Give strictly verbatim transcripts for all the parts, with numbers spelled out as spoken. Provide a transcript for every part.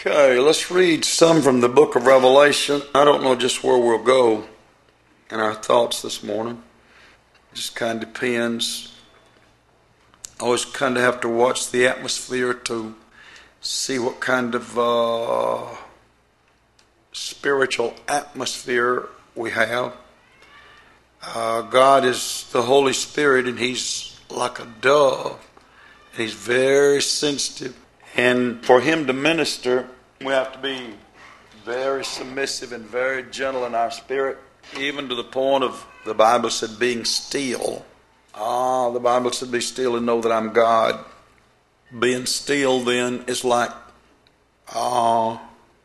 Okay, let's read some from the book of Revelation. I don't know just where we'll go in our thoughts this morning. It just kind of depends. I always kind of have to watch the atmosphere to see what kind of uh, spiritual atmosphere we have. Uh, God is the Holy Spirit, and He's like a dove. He's very sensitive. And for Him to minister, we have to be very submissive and very gentle in our spirit, even to the point of, the Bible said, being still. Ah, the Bible said, be still and know that I'm God. Being still then is like ah,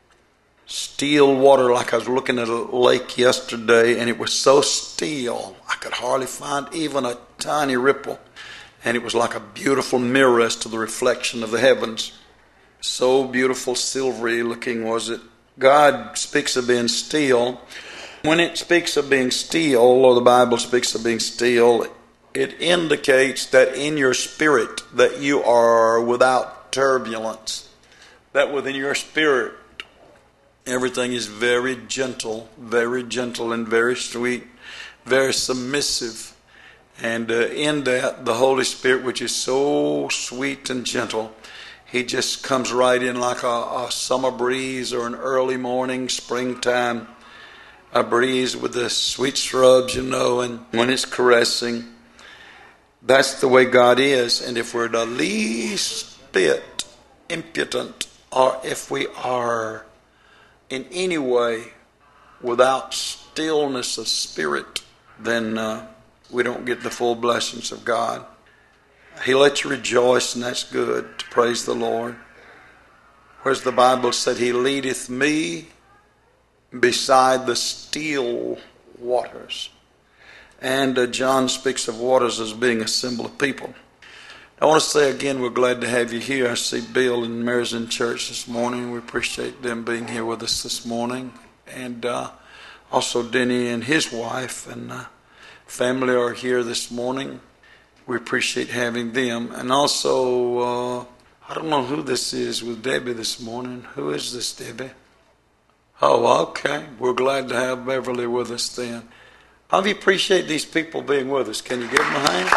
still water. Like I was looking at a lake yesterday, and it was so still, I could hardly find even a tiny ripple. And it was like a beautiful mirror as to the reflection of the heavens. So beautiful, silvery looking was it. God speaks of being still. When it speaks of being still, or the Bible speaks of being still, it indicates that in your spirit that you are without turbulence. That within your spirit everything is very gentle, very gentle and very sweet, very submissive. And uh, in that, the Holy Spirit, which is so sweet and gentle, He just comes right in like a, a summer breeze or an early morning, springtime, a breeze with the sweet shrubs, you know, and when it's caressing. That's the way God is. And if we're the least bit impudent, or if we are in any way without stillness of spirit, then uh, we don't get the full blessings of God. He lets you rejoice, and that's good, to praise the Lord. Whereas the Bible said, He leadeth me beside the still waters. And uh, John speaks of waters as being a symbol of people. I want to say again, we're glad to have you here. I see Bill and Mary's in church this morning. We appreciate them being here with us this morning. And uh, also Denny and his wife and uh, family are here this morning. We appreciate having them. And also, uh, I don't know who this is with Debbie this morning. Who is this, Debbie? Oh, okay. We're glad to have Beverly with us then. How do you appreciate these people being with us? Can you give them a hand?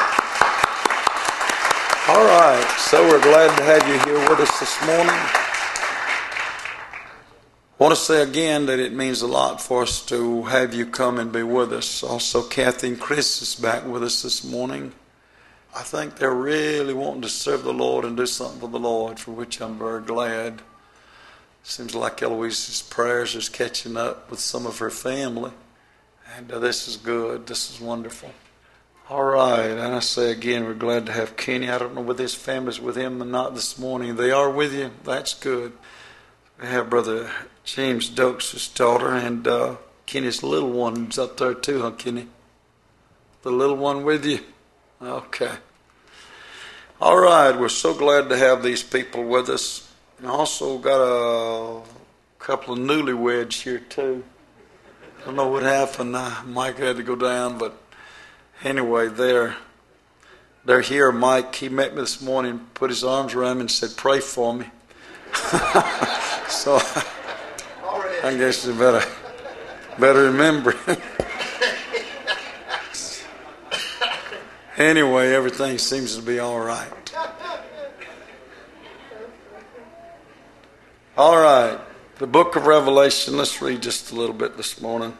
All right. So we're glad to have you here with us this morning. I want to say again that it means a lot for us to have you come and be with us. Also, Kathy and Chris is back with us this morning. I think they're really wanting to serve the Lord and do something for the Lord, for which I'm very glad. Seems like Eloise's prayers is catching up with some of her family. And uh, this is good. This is wonderful. All right. And I say again, we're glad to have Kenny. I don't know whether his family's with him or not this morning. They are with you. That's good. We have Brother James Dokes' daughter, and uh, Kenny's little one's up there too, huh, Kenny? The little one with you? Okay. All right. We're so glad to have these people with us. And also got a couple of newlyweds here too. I don't know what happened. Uh, Mike had to go down, but anyway, they're, they're here. Mike, he met me this morning, put his arms around me and said, pray for me. So I guess you better, better remember. Anyway, everything seems to be all right. All right. The book of Revelation, let's read just a little bit this morning.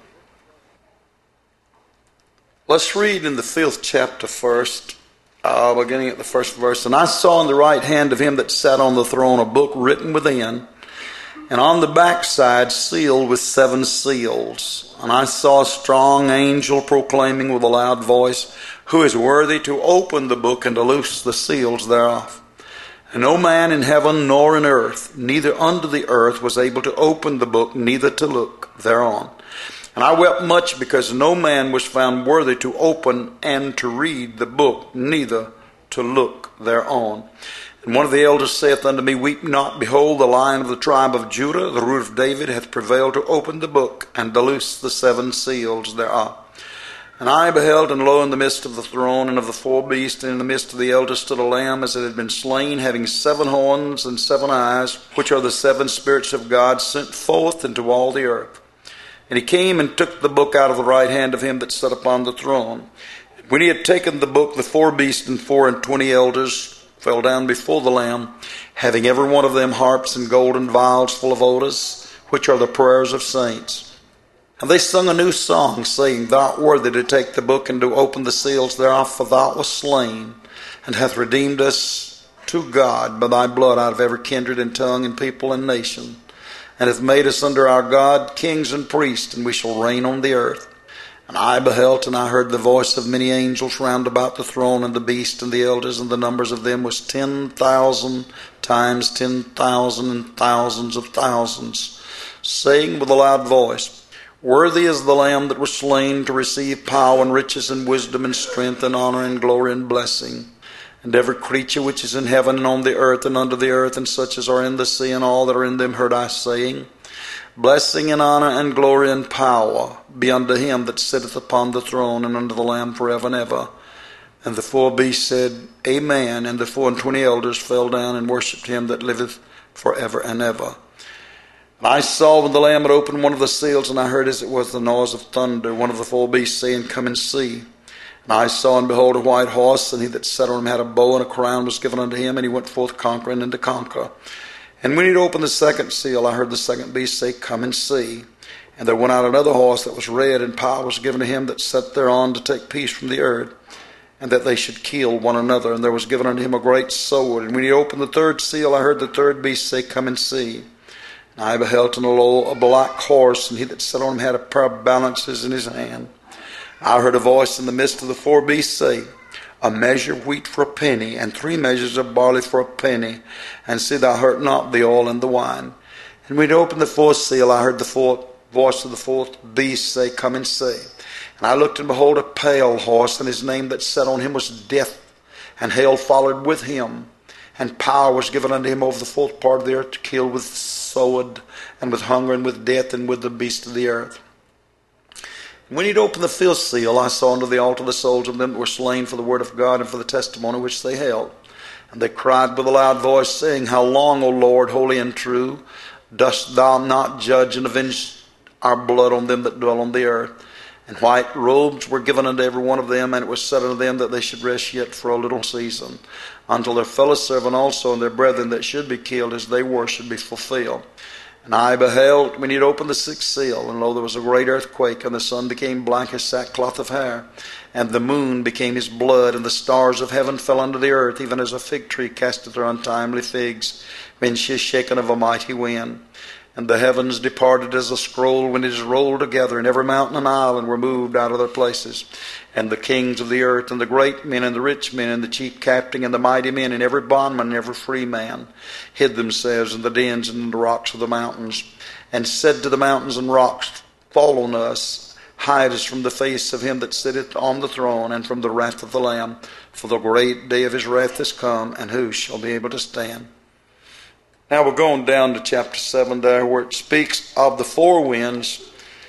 Let's read in the fifth chapter first, uh, beginning at the first verse. And I saw in the right hand of him that sat on the throne a book written within, and on the backside sealed with seven seals. And I saw a strong angel proclaiming with a loud voice, who is worthy to open the book and to loose the seals thereof? And no man in heaven nor in earth, neither under the earth, was able to open the book, neither to look thereon. And I wept much, because no man was found worthy to open and to read the book, neither to look thereon. And one of the elders saith unto me, weep not, behold, the Lion of the tribe of Judah, the root of David, hath prevailed to open the book and to loose the seven seals thereof. And I beheld, and lo, in the midst of the throne and of the four beasts, and in the midst of the elders stood a lamb as it had been slain, having seven horns and seven eyes, which are the seven spirits of God sent forth into all the earth. And he came and took the book out of the right hand of him that sat upon the throne. When he had taken the book, the four beasts and four and twenty elders fell down before the Lamb, having every one of them harps and golden vials full of odors, which are the prayers of saints. And they sung a new song, saying, Thou art worthy to take the book and to open the seals thereof, for thou wast slain, and hath redeemed us to God by thy blood out of every kindred and tongue and people and nation, and hath made us under our God kings and priests, and we shall reign on the earth. And I beheld, and I heard the voice of many angels round about the throne and the beast and the elders, and the numbers of them was ten thousand times ten thousand and thousands of thousands, saying with a loud voice, Worthy is the Lamb that was slain to receive power and riches and wisdom and strength and honor and glory and blessing. And every creature which is in heaven and on the earth and under the earth, and such as are in the sea and all that are in them, heard I saying, Blessing and honor and glory and power be unto him that sitteth upon the throne and unto the Lamb forever and ever. And the four beasts said, Amen. And the four and twenty elders fell down and worshipped him that liveth forever and ever. And I saw when the Lamb had opened one of the seals, and I heard as it was the noise of thunder, one of the four beasts saying, Come and see. And I saw, and behold, a white horse, and he that sat on him had a bow, and a crown was given unto him, and he went forth conquering and to conquer. And when he had opened the second seal, I heard the second beast say, Come and see. And there went out another horse that was red, and power was given to him that sat thereon to take peace from the earth, and that they should kill one another. And there was given unto him a great sword. And when he opened the third seal, I heard the third beast say, Come and see. And I beheld, and lo, a black horse, and he that sat on him had a pair of balances in his hand. I heard a voice in the midst of the four beasts say, A measure of wheat for a penny, and three measures of barley for a penny, and see thou hurt not the oil and the wine. And when he opened the fourth seal, I heard the fourth voice of the fourth beast say, Come and see. And I looked, and behold, a pale horse, and his name that sat on him was Death, and hell followed with him. And power was given unto him over the fourth part of the earth to kill with sword, and with hunger, and with death, and with the beasts of the earth. And when he had opened the fifth seal, I saw under the altar the souls of them that were slain for the word of God and for the testimony which they held. And they cried with a loud voice, saying, How long, O Lord, holy and true, dost thou not judge and avenge our blood on them that dwell on the earth? And white robes were given unto every one of them, and it was said unto them that they should rest yet for a little season, until their fellow servant also and their brethren that should be killed as they were should be fulfilled. And I beheld, when he had opened the sixth seal, and lo, there was a great earthquake, and the sun became black as sackcloth of hair, and the moon became as blood, and the stars of heaven fell unto the earth, even as a fig tree casteth her untimely figs, when she is shaken of a mighty wind. And the heavens departed as a scroll when it is rolled together, and every mountain and island were moved out of their places. And the kings of the earth, and the great men, and the rich men, and the chief captain, and the mighty men, and every bondman, and every free man, hid themselves in the dens and in the rocks of the mountains, and said to the mountains and rocks, Fall on us, hide us from the face of him that sitteth on the throne, and from the wrath of the Lamb. For the great day of his wrath is come, and who shall be able to stand? Now we're going down to chapter seven there, where it speaks of the four winds.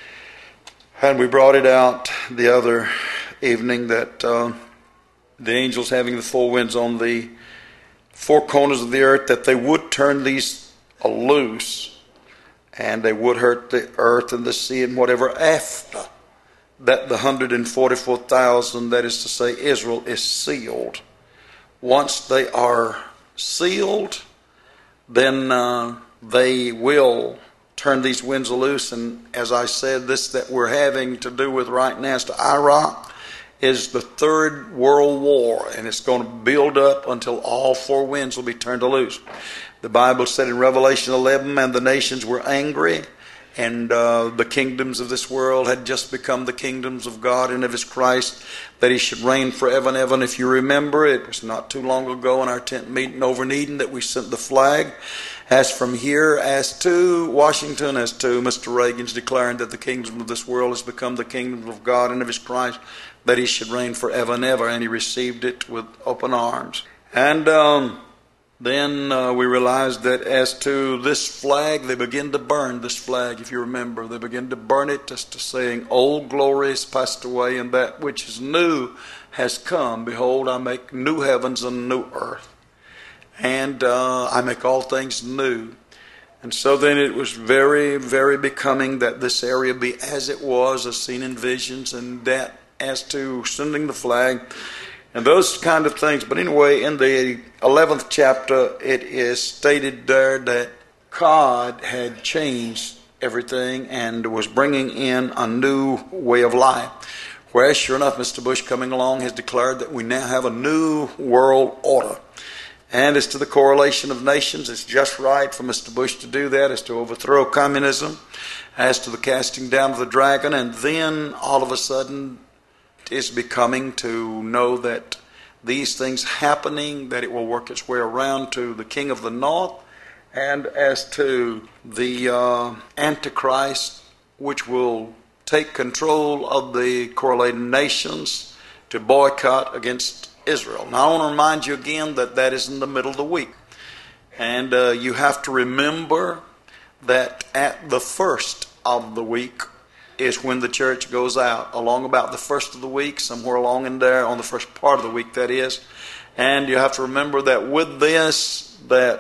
And we brought it out the other evening that uh, the angels having the four winds on the four corners of the earth, that they would turn these loose, and they would hurt the earth and the sea and whatever after that the one hundred forty-four thousand, that is to say Israel, is sealed. Once they are sealed, then uh, they will turn these winds loose. And as I said, this that we're having to do with right now as to Iraq is the third world war, and it's going to build up until all four winds will be turned loose. The Bible said in Revelation eleven, and the nations were angry, and uh, the kingdoms of this world had just become the kingdoms of God and of his Christ, that he should reign forever and ever. And if you remember, it was not too long ago in our tent meeting over in Eden that we sent the flag, as from here, as to Washington, as to Mister Reagan's declaring that the kingdom of this world has become the kingdom of God and of his Christ, that he should reign forever and ever. And he received it with open arms. And um, then uh, we realized that as to this flag, they begin to burn this flag, if you remember. They begin to burn it just to saying, old glory has passed away, and that which is new has come. Behold, I make new heavens and new earth. And uh, I make all things new. And so then it was very, very becoming that this area be as it was, as seen in visions, and that as to sending the flag, and those kind of things. But anyway, in the eleventh chapter, it is stated there that God had changed everything and was bringing in a new way of life. Whereas, sure enough, Mister Bush coming along has declared that we now have a new world order. And as to the correlation of nations, it's just right for Mister Bush to do that, as to overthrow communism, as to the casting down of the dragon, and then all of a sudden it is becoming to know that these things happening, that it will work its way around to the king of the north, and as to the uh, Antichrist, which will take control of the correlated nations to boycott against Israel. Now, I want to remind you again that that is in the middle of the week. And uh, you have to remember that at the first of the week is when the church goes out, along about the first of the week, somewhere along in there, on the first part of the week, that is. And you have to remember that with this, that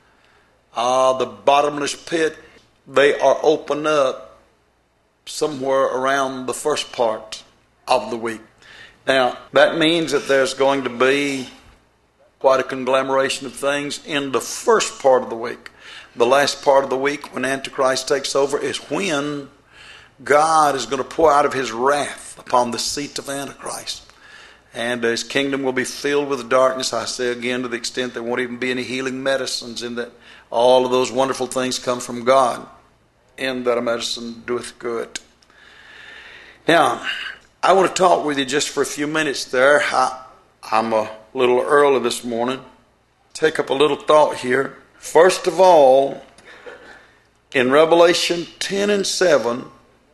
uh, the bottomless pit, they are open up somewhere around the first part of the week. Now, that means that there's going to be quite a conglomeration of things in the first part of the week. The last part of the week, when Antichrist takes over, is when God is going to pour out of his wrath upon the seat of Antichrist. And his kingdom will be filled with darkness. I say again, to the extent there won't even be any healing medicines, in that all of those wonderful things come from God, in that a medicine doeth good. Now, I want to talk with you just for a few minutes there. I, I'm a little early this morning. Take up a little thought here. First of all, in Revelation ten and seven,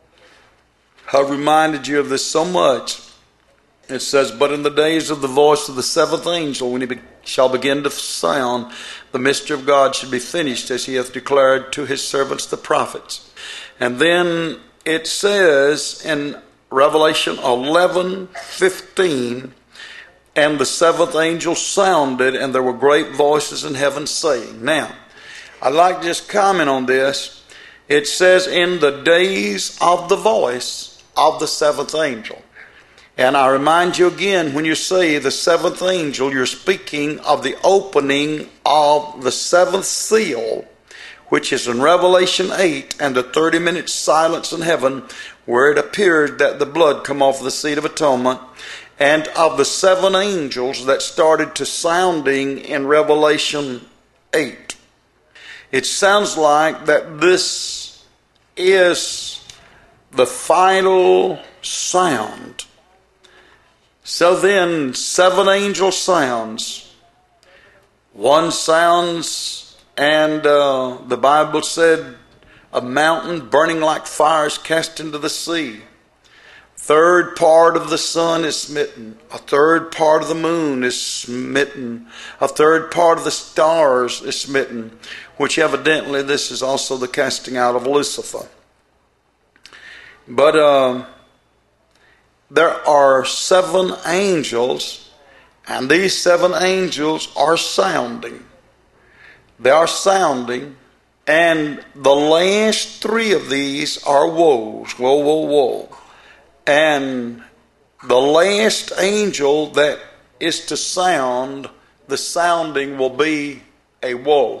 I've reminded you of this so much. It says, but in the days of the voice of the seventh angel, when he be, shall begin to sound, the mystery of God should be finished, as he hath declared to his servants the prophets. And then it says in Revelation eleven fifteen, and the seventh angel sounded, and there were great voices in heaven saying. Now, I'd like to just comment on this. It says in the days of the voice of the seventh angel. And I remind you again, when you say the seventh angel, you're speaking of the opening of the seventh seal, which is in Revelation eight, and the thirty minute silence in heaven, where it appeared that the blood come off the seat of atonement, and of the seven angels that started to sounding in Revelation eight. It sounds like that this is the final sound. So then, seven angel sounds. One sounds, and uh, the Bible said, a mountain burning like fire is cast into the sea. Third part of the sun is smitten. A third part of the moon is smitten. A third part of the stars is smitten, which evidently this is also the casting out of Lucifer. But uh, there are seven angels, and these seven angels are sounding. They are sounding, and the last three of these are woes. Woe, woe, woe. And the last angel that is to sound, the sounding will be a woe.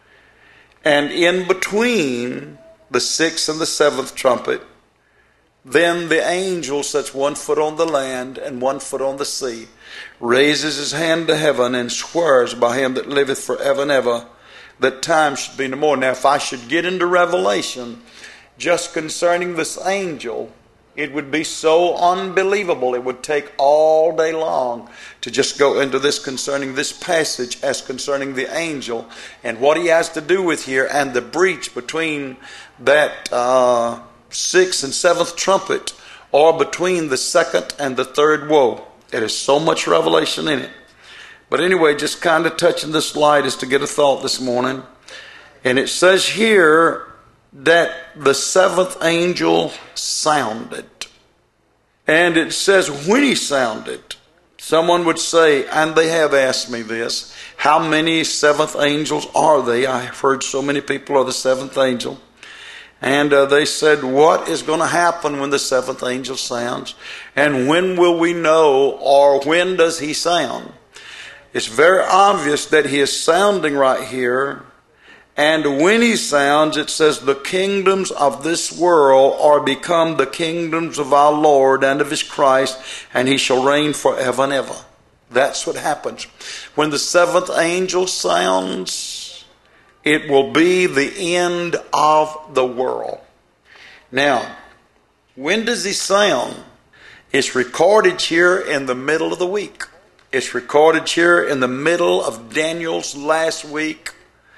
And in between the sixth and the seventh trumpet, then the angel sets one foot on the land and one foot on the sea, raises his hand to heaven, and swears by him that liveth forever and ever, that time should be no more. Now, if I should get into Revelation just concerning this angel, it would be so unbelievable. It would take all day long to just go into this concerning this passage as concerning the angel and what he has to do with here, and the breach between that uh, sixth and seventh trumpet, or between the second and the third woe. There is so much revelation in it. But anyway, just kind of touching this light is to get a thought this morning. And it says here that the seventh angel sounded. And it says when he sounded, someone would say, and they have asked me this, how many seventh angels are they? I have heard so many people are the seventh angel. And uh, they said, what is going to happen when the seventh angel sounds? And when will we know, or when does he sound? It's very obvious that he is sounding right here. And when he sounds, it says, the kingdoms of this world are become the kingdoms of our Lord and of his Christ, and he shall reign forever and ever. That's what happens. When the seventh angel sounds, it will be the end of the world. Now, when does he sound? It's recorded here in the middle of the week. It's recorded here in the middle of Daniel's last week.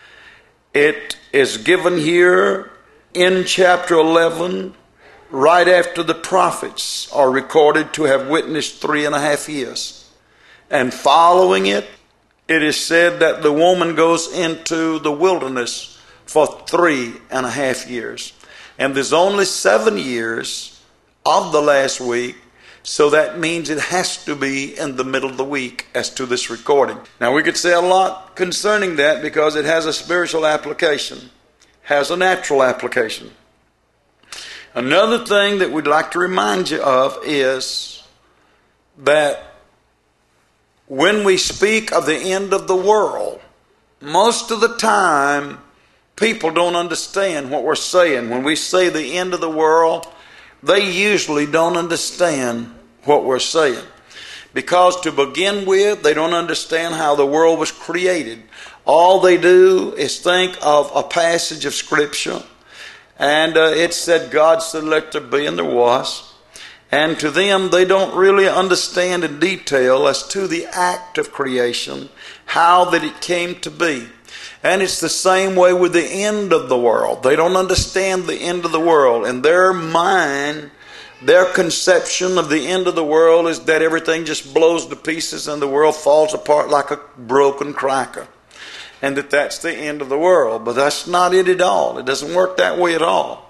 It is given here in chapter eleven, right after the prophets are recorded to have witnessed three and a half years. And following it, it is said that the woman goes into the wilderness for three and a half years. And there's only seven years of the last week, so that means it has to be in the middle of the week as to this recording. Now we could say a lot concerning that because it has a spiritual application, has a natural application. Another thing that we'd like to remind you of is that when we speak of the end of the world, most of the time people don't understand what we're saying. When we say the end of the world, they usually don't understand what we're saying. Because to begin with, they don't understand how the world was created. All they do is think of a passage of Scripture, and uh, it said, God said, let there be, and there was. And to them, they don't really understand in detail as to the act of creation, how that it came to be. And it's the same way with the end of the world. They don't understand the end of the world. In their mind, their conception of the end of the world is that everything just blows to pieces and the world falls apart like a broken cracker. And that that's the end of the world. But that's not it at all. It doesn't work that way at all.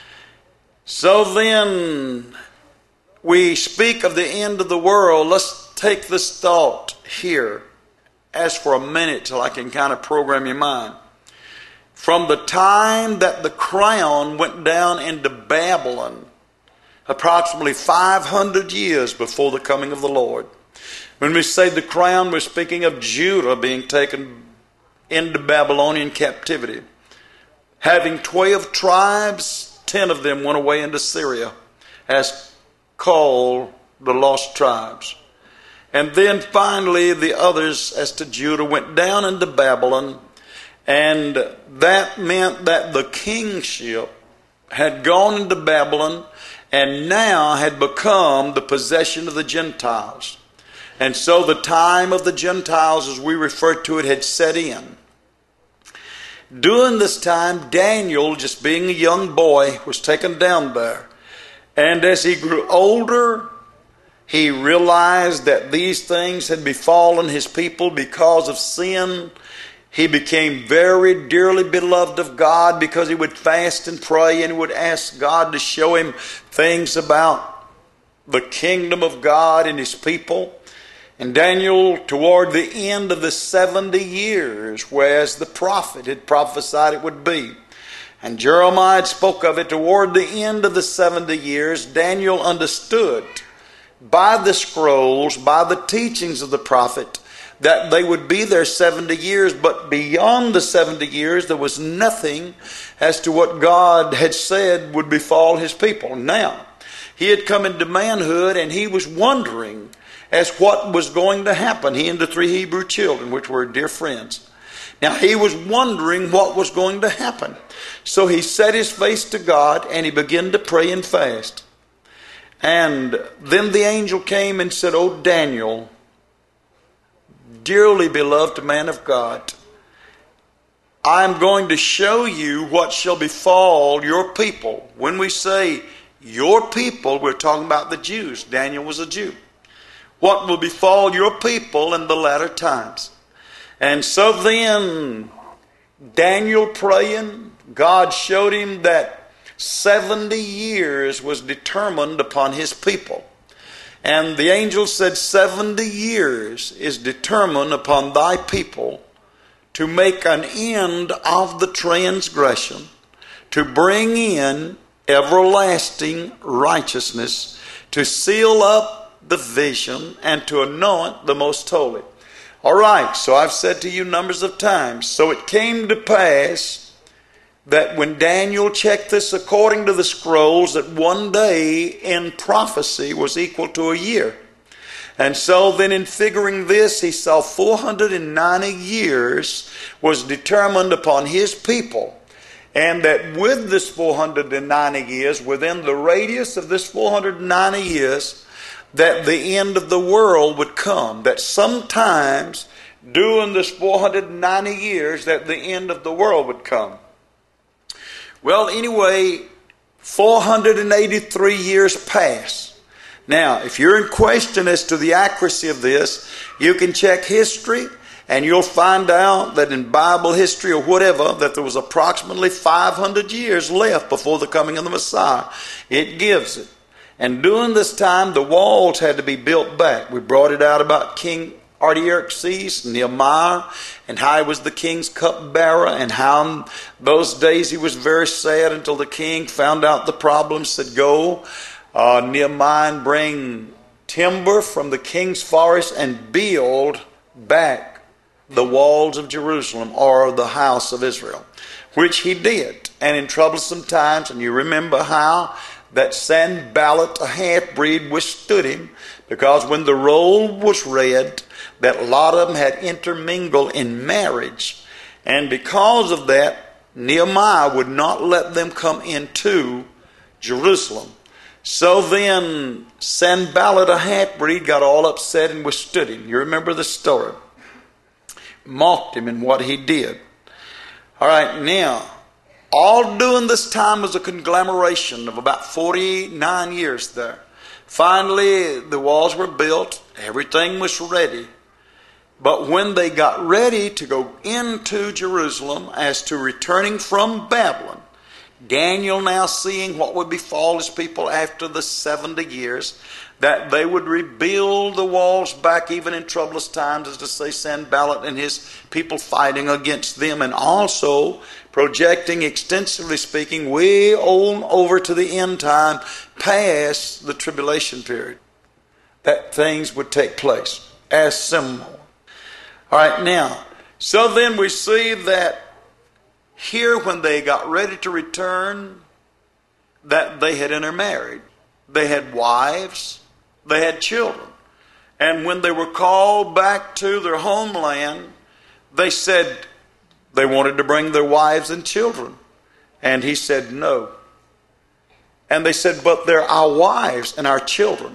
So then, we speak of the end of the world. Let's take this thought here. As for a minute till I can kind of program your mind. From the time that the crown went down into Babylon, approximately five hundred years before the coming of the Lord. When we say the crown, we're speaking of Judah being taken into Babylonian captivity. Having twelve tribes, ten of them went away into Syria, as called the lost tribes. And then finally the others as to Judah went down into Babylon, and that meant that the kingship had gone into Babylon and now had become the possession of the Gentiles. And so the time of the Gentiles, as we refer to it, had set in. During this time, Daniel, just being a young boy, was taken down there. And as he grew older, he realized that these things had befallen his people because of sin. He became very dearly beloved of God because he would fast and pray and he would ask God to show him things about the kingdom of God and his people. And Daniel, toward the end of the seventy years, whereas the prophet had prophesied it would be, and Jeremiah spoke of it, toward the end of the seventy years, Daniel understood by the scrolls, by the teachings of the prophet, that they would be there seventy years, but beyond the seventy years, there was nothing as to what God had said would befall his people. Now, he had come into manhood and he was wondering as what was going to happen. He and the three Hebrew children, which were dear friends. Now, he was wondering what was going to happen. So he set his face to God and he began to pray and fast. And then the angel came and said, "O Daniel, dearly beloved man of God, I am going to show you what shall befall your people." When we say your people, we're talking about the Jews. Daniel was a Jew. what will befall your people in the latter times. And so then, Daniel praying, God showed him that seventy years was determined upon his people. And the angel said, seventy years is determined upon thy people to make an end of the transgression, to bring in everlasting righteousness, to seal up the vision, and to anoint the most holy. All right, so I've said to you numbers of times. So it came to pass that when Daniel checked this according to the scrolls, that one day in prophecy was equal to a year. And so then in figuring this, he saw four hundred ninety years was determined upon his people. And that with this four hundred ninety years, within the radius of this four hundred ninety years, that the end of the world would come. That sometimes during this four hundred ninety years, that the end of the world would come. Well, anyway, four hundred eighty-three years pass. Now, if you're in question as to the accuracy of this, you can check history, and you'll find out that in Bible history or whatever, that there was approximately five hundred years left before the coming of the Messiah. It gives it. And during this time, the walls had to be built back. We brought it out about King Artaxerxes, Nehemiah, and how he was the king's cupbearer, and how in those days he was very sad until the king found out the problem, said, go, uh, Nehemiah, and bring timber from the king's forest and build back the walls of Jerusalem, or the house of Israel, which he did. And in troublesome times, and you remember how that Sanballat, a half-breed, withstood him, because when the roll was read, that a lot of them had intermingled in marriage. And because of that, Nehemiah would not let them come into Jerusalem. So then Sanballat, a half-breed, got all upset and withstood him. You remember the story. Mocked him in what he did. All right, now, all during this time was a conglomeration of about forty-nine years there. Finally, the walls were built. Everything was ready. But when they got ready to go into Jerusalem as to returning from Babylon, Daniel now seeing what would befall his people after the seventy years, that they would rebuild the walls back even in troublous times, as to say Sanballat and his people fighting against them, and also projecting, extensively speaking, way on over to the end time, past the tribulation period, that things would take place as similar. All right, now, so then we see that here when they got ready to return, that they had intermarried. They had wives, they had children. And when they were called back to their homeland, they said they wanted to bring their wives and children. And he said no. And they said, but they're our wives and our children.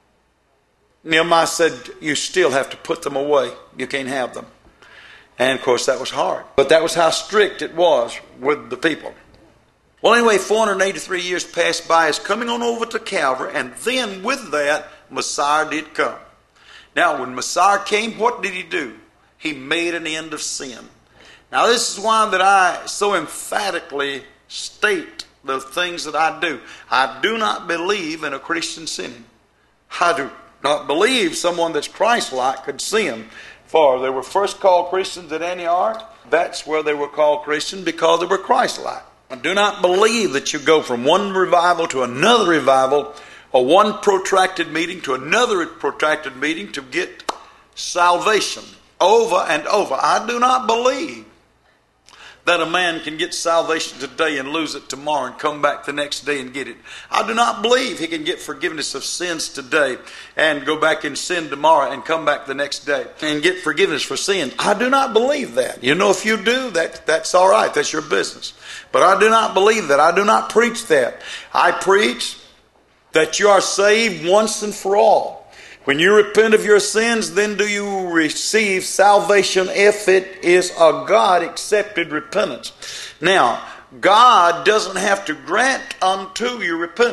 Nehemiah said, you still have to put them away. You can't have them. And of course that was hard. But that was how strict it was with the people. Well, anyway, four hundred eighty-three years passed by. It's coming on over to Calvary. And then with that, Messiah did come. Now, when Messiah came, what did he do? He made an end of sin. Now, this is why that I so emphatically state the things that I do. I do not believe in a Christian sinning. I do not believe someone that's Christ-like could sin. For they were first called Christians at Antioch. That's where they were called Christian, because they were Christ-like. I do not believe that you go from one revival to another revival, or one protracted meeting to another protracted meeting to get salvation over and over. I do not believe that a man can get salvation today and lose it tomorrow and come back the next day and get it. I do not believe he can get forgiveness of sins today and go back and sin tomorrow and come back the next day and get forgiveness for sin. I do not believe that. You know, if you do, that, that's all right. That's your business. But I do not believe that. I do not preach that. I preach that you are saved once and for all. When you repent of your sins, then do you receive salvation if it is a God-accepted repentance. Now, God doesn't have to grant unto you repentance.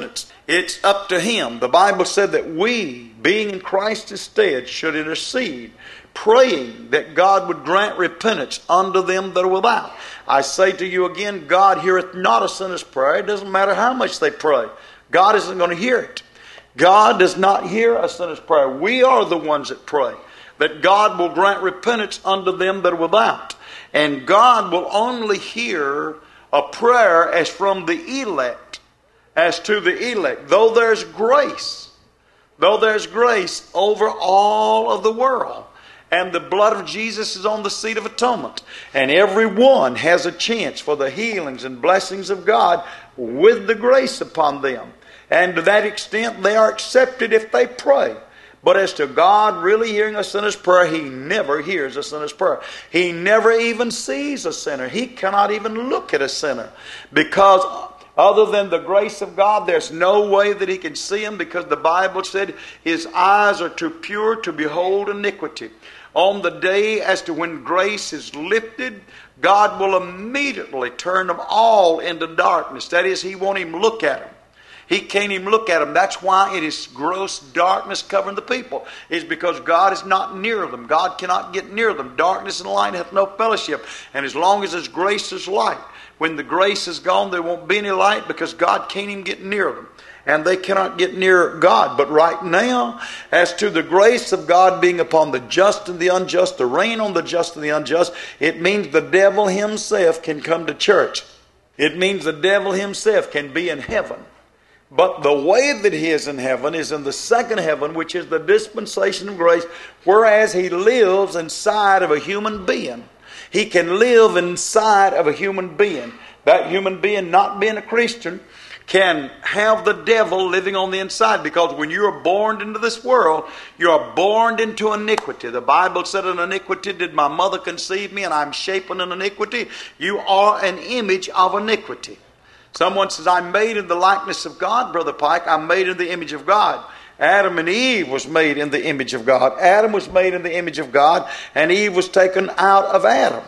It's up to Him. The Bible said that we, being in Christ's stead, should intercede, praying that God would grant repentance unto them that are without. I say to you again, God heareth not a sinner's prayer. It doesn't matter how much they pray. God isn't going to hear it. God does not hear a sinner's prayer. We are the ones that pray, that God will grant repentance unto them that are without. And God will only hear a prayer as from the elect, as to the elect. Though there's grace, though there's grace over all of the world, and the blood of Jesus is on the seat of atonement, and everyone has a chance for the healings and blessings of God with the grace upon them. And to that extent, they are accepted if they pray. But as to God really hearing a sinner's prayer, He never hears a sinner's prayer. He never even sees a sinner. He cannot even look at a sinner, because other than the grace of God, there's no way that He can see him, because the Bible said His eyes are too pure to behold iniquity. On the day as to when grace is lifted, God will immediately turn them all into darkness. That is, He won't even look at them. He can't even look at them. That's why it is gross darkness covering the people. It's because God is not near them. God cannot get near them. Darkness and light hath no fellowship. And as long as His grace is light, when the grace is gone, there won't be any light, because God can't even get near them. And they cannot get near God. But right now, as to the grace of God being upon the just and the unjust, the rain on the just and the unjust, it means the devil himself can come to church. It means the devil himself can be in heaven. But the way that he is in heaven is in the second heaven, which is the dispensation of grace, whereas he lives inside of a human being. He can live inside of a human being. That human being, not being a Christian, can have the devil living on the inside, because when you are born into this world, you are born into iniquity. The Bible said, in iniquity did my mother conceive me, and I'm shapen in iniquity. You are an image of iniquity. Someone says, I'm made in the likeness of God, Brother Pike. I'm made in the image of God. Adam and Eve was made in the image of God. Adam was made in the image of God, and Eve was taken out of Adam.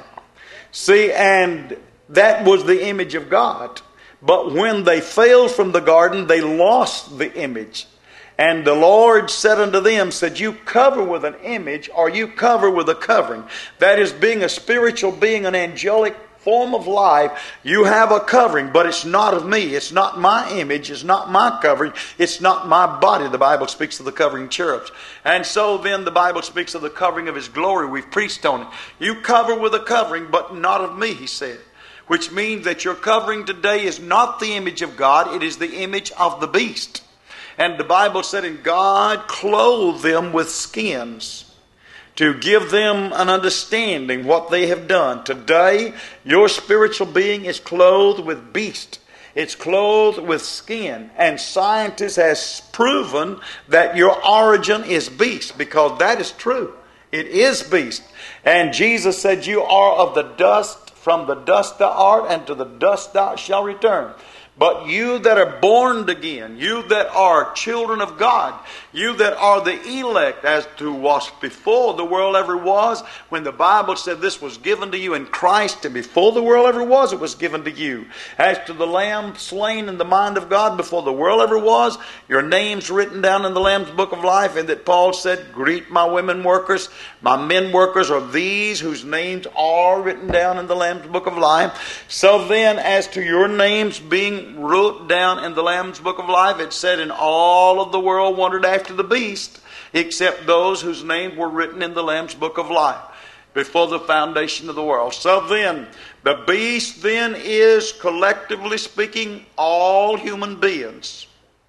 See, and that was the image of God. But when they failed from the garden, they lost the image. And the Lord said unto them, said, you cover with an image, or you cover with a covering. That is, being a spiritual being, an angelic form of life, you have a covering, but it's not of me. It's not my image. It's not my covering. It's not my body. The Bible speaks of the covering cherubs. And so then the Bible speaks of the covering of His glory. We've preached on it. You cover with a covering, but not of me, He said. Which means that your covering today is not the image of God. It is the image of the beast. And the Bible said, and God clothed them with skins to give them an understanding what they have done. Today, your spiritual being is clothed with beast. It's clothed with skin. And scientists has proven that your origin is beast, because that is true. It is beast. And Jesus said, you are of the dust. From the dust thou art, and to the dust thou shalt return. But you that are born again, you that are children of God, you that are the elect, as to was before the world ever was, when the Bible said this was given to you in Christ, and before the world ever was, it was given to you. As to the Lamb slain in the mind of God before the world ever was, your name's written down in the Lamb's book of life, and that Paul said, greet my women workers, my men workers are these whose names are written down in the Lamb's book of life. So then, as to your names being wrote down in the Lamb's book of life, it said, in all of the world wondered after the beast, except those whose names were written in the Lamb's book of life before the foundation of the world. So then, the beast then is, collectively speaking, all human beings.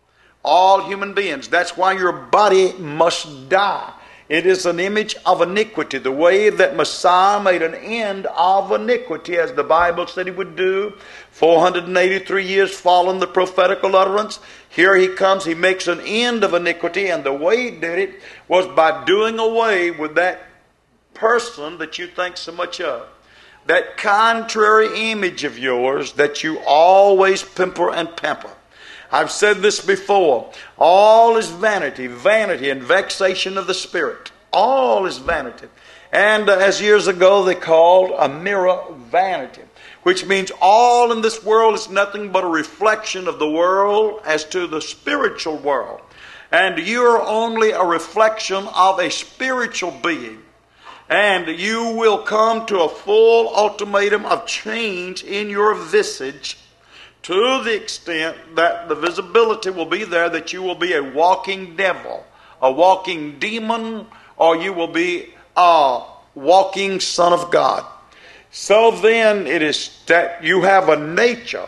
All human beings. That's why your body must die. It is an image of iniquity. The way that Messiah made an end of iniquity, as the Bible said He would do, four hundred eighty-three years following the prophetical utterance. Here He comes, He makes an end of iniquity, and the way He did it was by doing away with that person that you think so much of. That contrary image of yours that you always pamper and pamper. I've said this before. All is vanity, vanity and vexation of the spirit. All is vanity. And uh, as years ago they called a mirror vanity, which means all in this world is nothing but a reflection of the world as to the spiritual world. And you're only a reflection of a spiritual being. And you will come to a full ultimatum of change in your visage, to the extent that the visibility will be there that you will be a walking devil, a walking demon, or you will be a walking Son of God. So then it is that you have a nature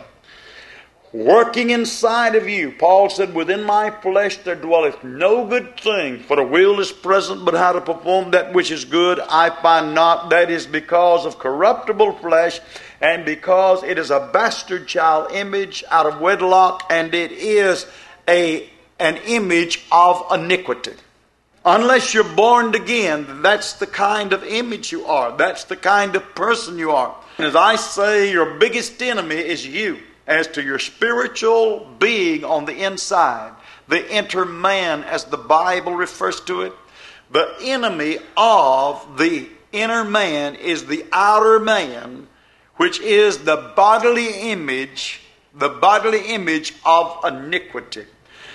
working inside of you. Paul said, within my flesh there dwelleth no good thing, for the will is present, but how to perform that which is good I find not. That is because of corruptible flesh, and because it is a bastard child image out of wedlock, and it is a an image of iniquity. Unless you're born again, that's the kind of image you are. That's the kind of person you are. And as I say, your biggest enemy is you, as to your spiritual being on the inside, the inner man, as the Bible refers to it. The enemy of the inner man is the outer man, which is the bodily image, the bodily image of iniquity.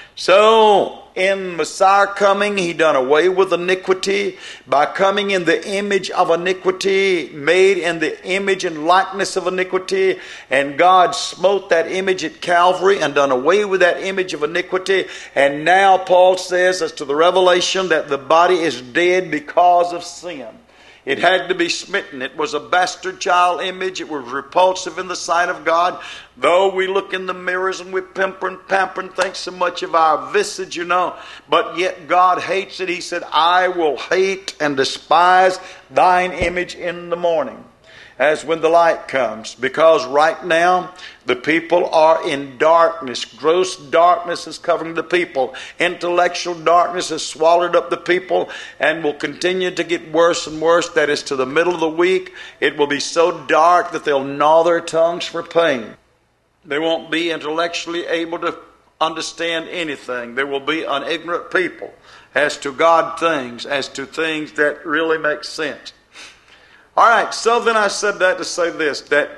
So, in Messiah coming, He done away with iniquity by coming in the image of iniquity, made in the image and likeness of iniquity, and God smote that image at Calvary and done away with that image of iniquity. And now Paul says as to the revelation that the body is dead because of sin. It had to be smitten. It was a bastard child image. It was repulsive in the sight of God. Though we look in the mirrors and we pamper and pamper and think so much of our visage, you know, but yet God hates it. He said, I will hate and despise thine image in the morning, as when the light comes. Because right now the people are in darkness. Gross darkness is covering the people. Intellectual darkness has swallowed up the people and will continue to get worse and worse. That is, to the middle of the week, it will be so dark that they'll gnaw their tongues for pain. They won't be intellectually able to understand anything. There will be an ignorant people as to God things, as to things that really make sense. All right, so then I said that to say this, that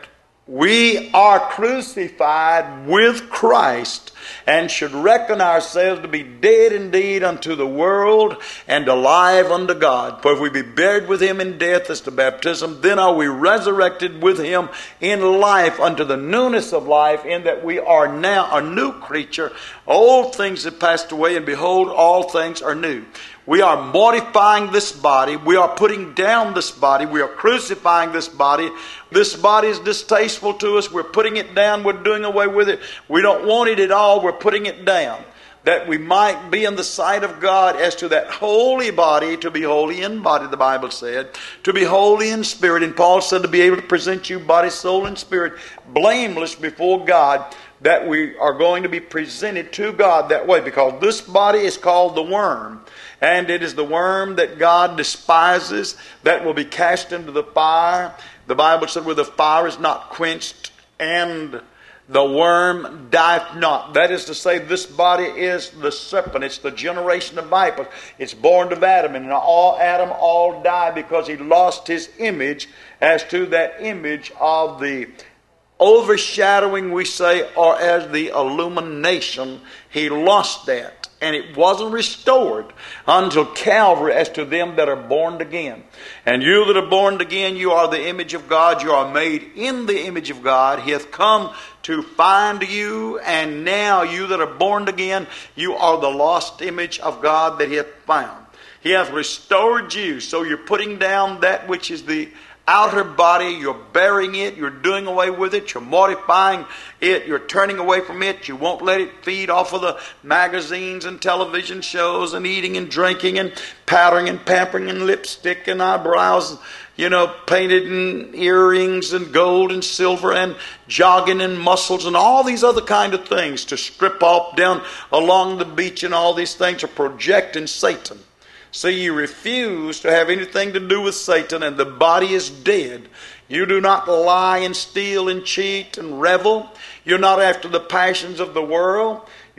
we are crucified with Christ and should reckon ourselves to be dead indeed unto the world and alive unto God. For if we be buried with Him in death as to baptism, then are we resurrected with Him in life unto the newness of life, in that we are now a new creature. Old things have passed away, and behold, all things are new. We are mortifying this body. We are putting down this body. We are crucifying this body. This body is distasteful to us. We're putting it down. We're doing away with it. We don't want it at all. We're putting it down, that we might be in the sight of God as to that holy body, to be holy in body, the Bible said, to be holy in spirit. And Paul said to be able to present you body, soul, and spirit blameless before God, that we are going to be presented to God that way, because this body is called the worm. And it is the worm that God despises, that will be cast into the fire. The Bible said, where the fire is not quenched, and the worm dieth not. That is to say, this body is the serpent. It's the generation of vipers. It's born of Adam, and all Adam all die because he lost his image as to that image of the overshadowing, we say, or as the illumination. He lost that. And it wasn't restored until Calvary as to them that are born again. And you that are born again, you are the image of God. You are made in the image of God. He hath come to find you. And now you that are born again, you are the lost image of God that He hath found. He hath restored you. So you're putting down that which is the outer body, you're burying it, you're doing away with it, you're mortifying it, you're turning away from it, you won't let it feed off of the magazines and television shows and eating and drinking and powdering and pampering and lipstick and eyebrows, you know, painted and earrings and gold and silver and jogging and muscles and all these other kind of things to strip off down along the beach, and all these things are projecting Satan. See, you refuse to have anything to do with Satan, and the body is dead. You do not lie and steal and cheat and revel. You're not after the passions of the world.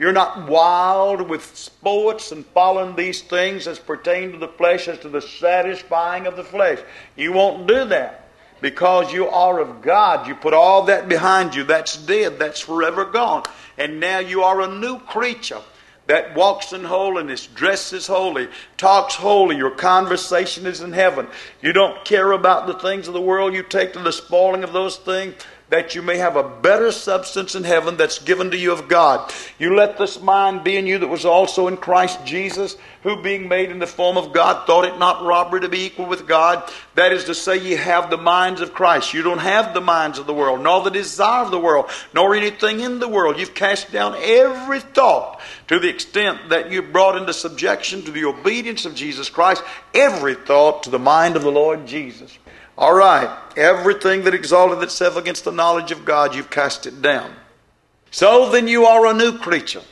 You're not wild with sports and following these things as pertain to the flesh, as to the satisfying of the flesh. You won't do that because you are of God. You put all that behind you. That's dead. That's forever gone. And now you are a new creature that walks in holiness, dresses holy, talks holy. Your conversation is in heaven. You don't care about the things of the world. You take to the spoiling of those things, that you may have a better substance in heaven that's given to you of God. You let this mind be in you that was also in Christ Jesus, who being made in the form of God, thought it not robbery to be equal with God. That is to say, ye have the minds of Christ. You don't have the minds of the world, nor the desire of the world, nor anything in the world. You've cast down every thought to the extent that you've brought into subjection to the obedience of Jesus Christ, every thought to the mind of the Lord Jesus. All right, everything that exalted itself against the knowledge of God, you've cast it down. So then you are a new creature.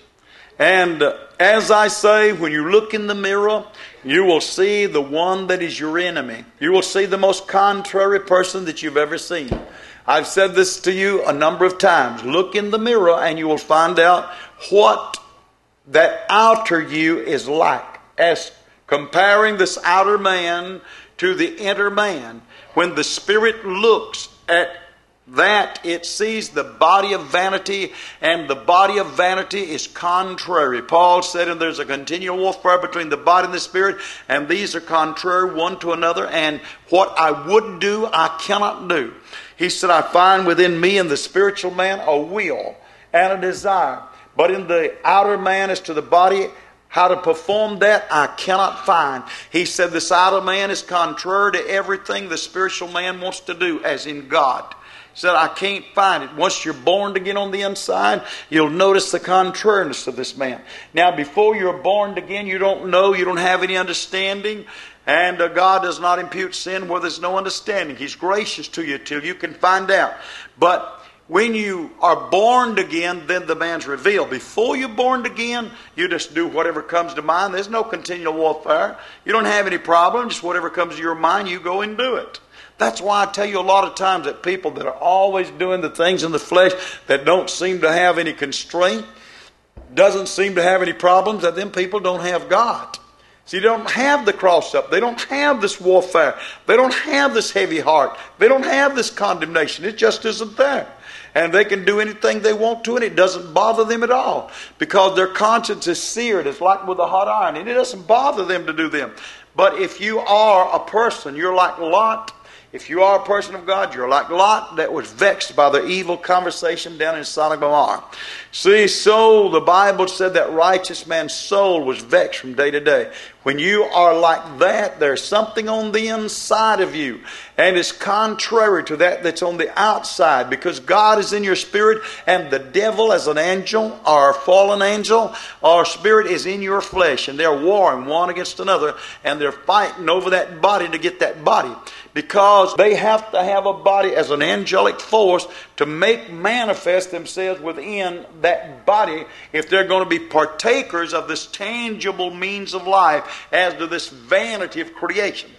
And uh, as I say, when you look in the mirror, you will see the one that is your enemy. You will see the most contrary person that you've ever seen. I've said this to you a number of times. Look in the mirror and you will find out what that outer you is like. As comparing this outer man to the inner man. When the Spirit looks at that, it sees the body of vanity, and the body of vanity is contrary. Paul said, and there's a continual warfare between the body and the Spirit, and these are contrary one to another, and what I would do, I cannot do. He said, I find within me in the spiritual man a will and a desire, but in the outer man as to the body, how to perform that, I cannot find. He said this outer man is contrary to everything the spiritual man wants to do, as in God. He said, I can't find it. Once you're born again on the inside, you'll notice the contrariness of this man. Now, before you're born again, you don't know, you don't have any understanding. And uh, God does not impute sin where there's no understanding. He's gracious to you till you can find out. But when you are born again, then the man's revealed. Before you're born again, you just do whatever comes to mind. There's no continual warfare. You don't have any problem. Just whatever comes to your mind, you go and do it. That's why I tell you a lot of times that people that are always doing the things in the flesh that don't seem to have any constraint, doesn't seem to have any problems, that them people don't have God. See, they don't have the cross up. They don't have this warfare. They don't have this heavy heart. They don't have this condemnation. It just isn't there. And they can do anything they want to, and it doesn't bother them at all. Because their conscience is seared. It's like with a hot iron. And it doesn't bother them to do them. But if you are a person, you're like Lot. If you are a person of God, you're like Lot that was vexed by the evil conversation down in Sodom and Gomorrah. See, so the Bible said that righteous man's soul was vexed from day to day. When you are like that, there's something on the inside of you. And it's contrary to that that's on the outside. Because God is in your spirit, and the devil as an angel or a fallen angel or spirit is in your flesh. And they're warring one against another. And they're fighting over that body to get that body. Because they have to have a body as an angelic force to make manifest themselves within that body if they're going to be partakers of this tangible means of life as to this vanity of creation.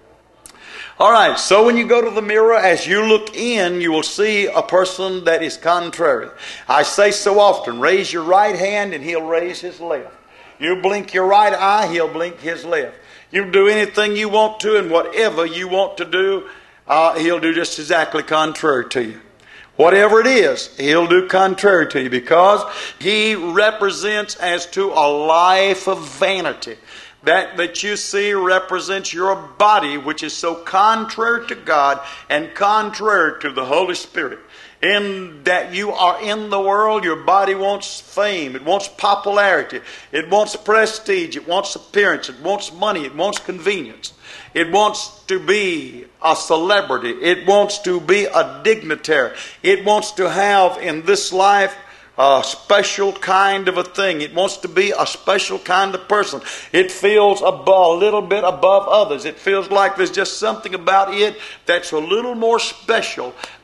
All right, so when you go to the mirror, as you look in, you will see a person that is contrary. I say so often, raise your right hand and he'll raise his left. You blink your right eye, he'll blink his left. You do anything you want to, and whatever you want to do, uh, he'll do just exactly contrary to you. Whatever it is, he'll do contrary to you, because he represents as to a life of vanity. That that you see represents your body, which is so contrary to God and contrary to the Holy Spirit. In that you are in the world, your body wants fame, it wants popularity, it wants prestige, it wants appearance, it wants money, it wants convenience. It wants to be a celebrity, it wants to be a dignitary, it wants to have in this life a special kind of a thing. It wants to be a special kind of person. It feels above, a little bit above others. It feels like there's just something about it that's a little more special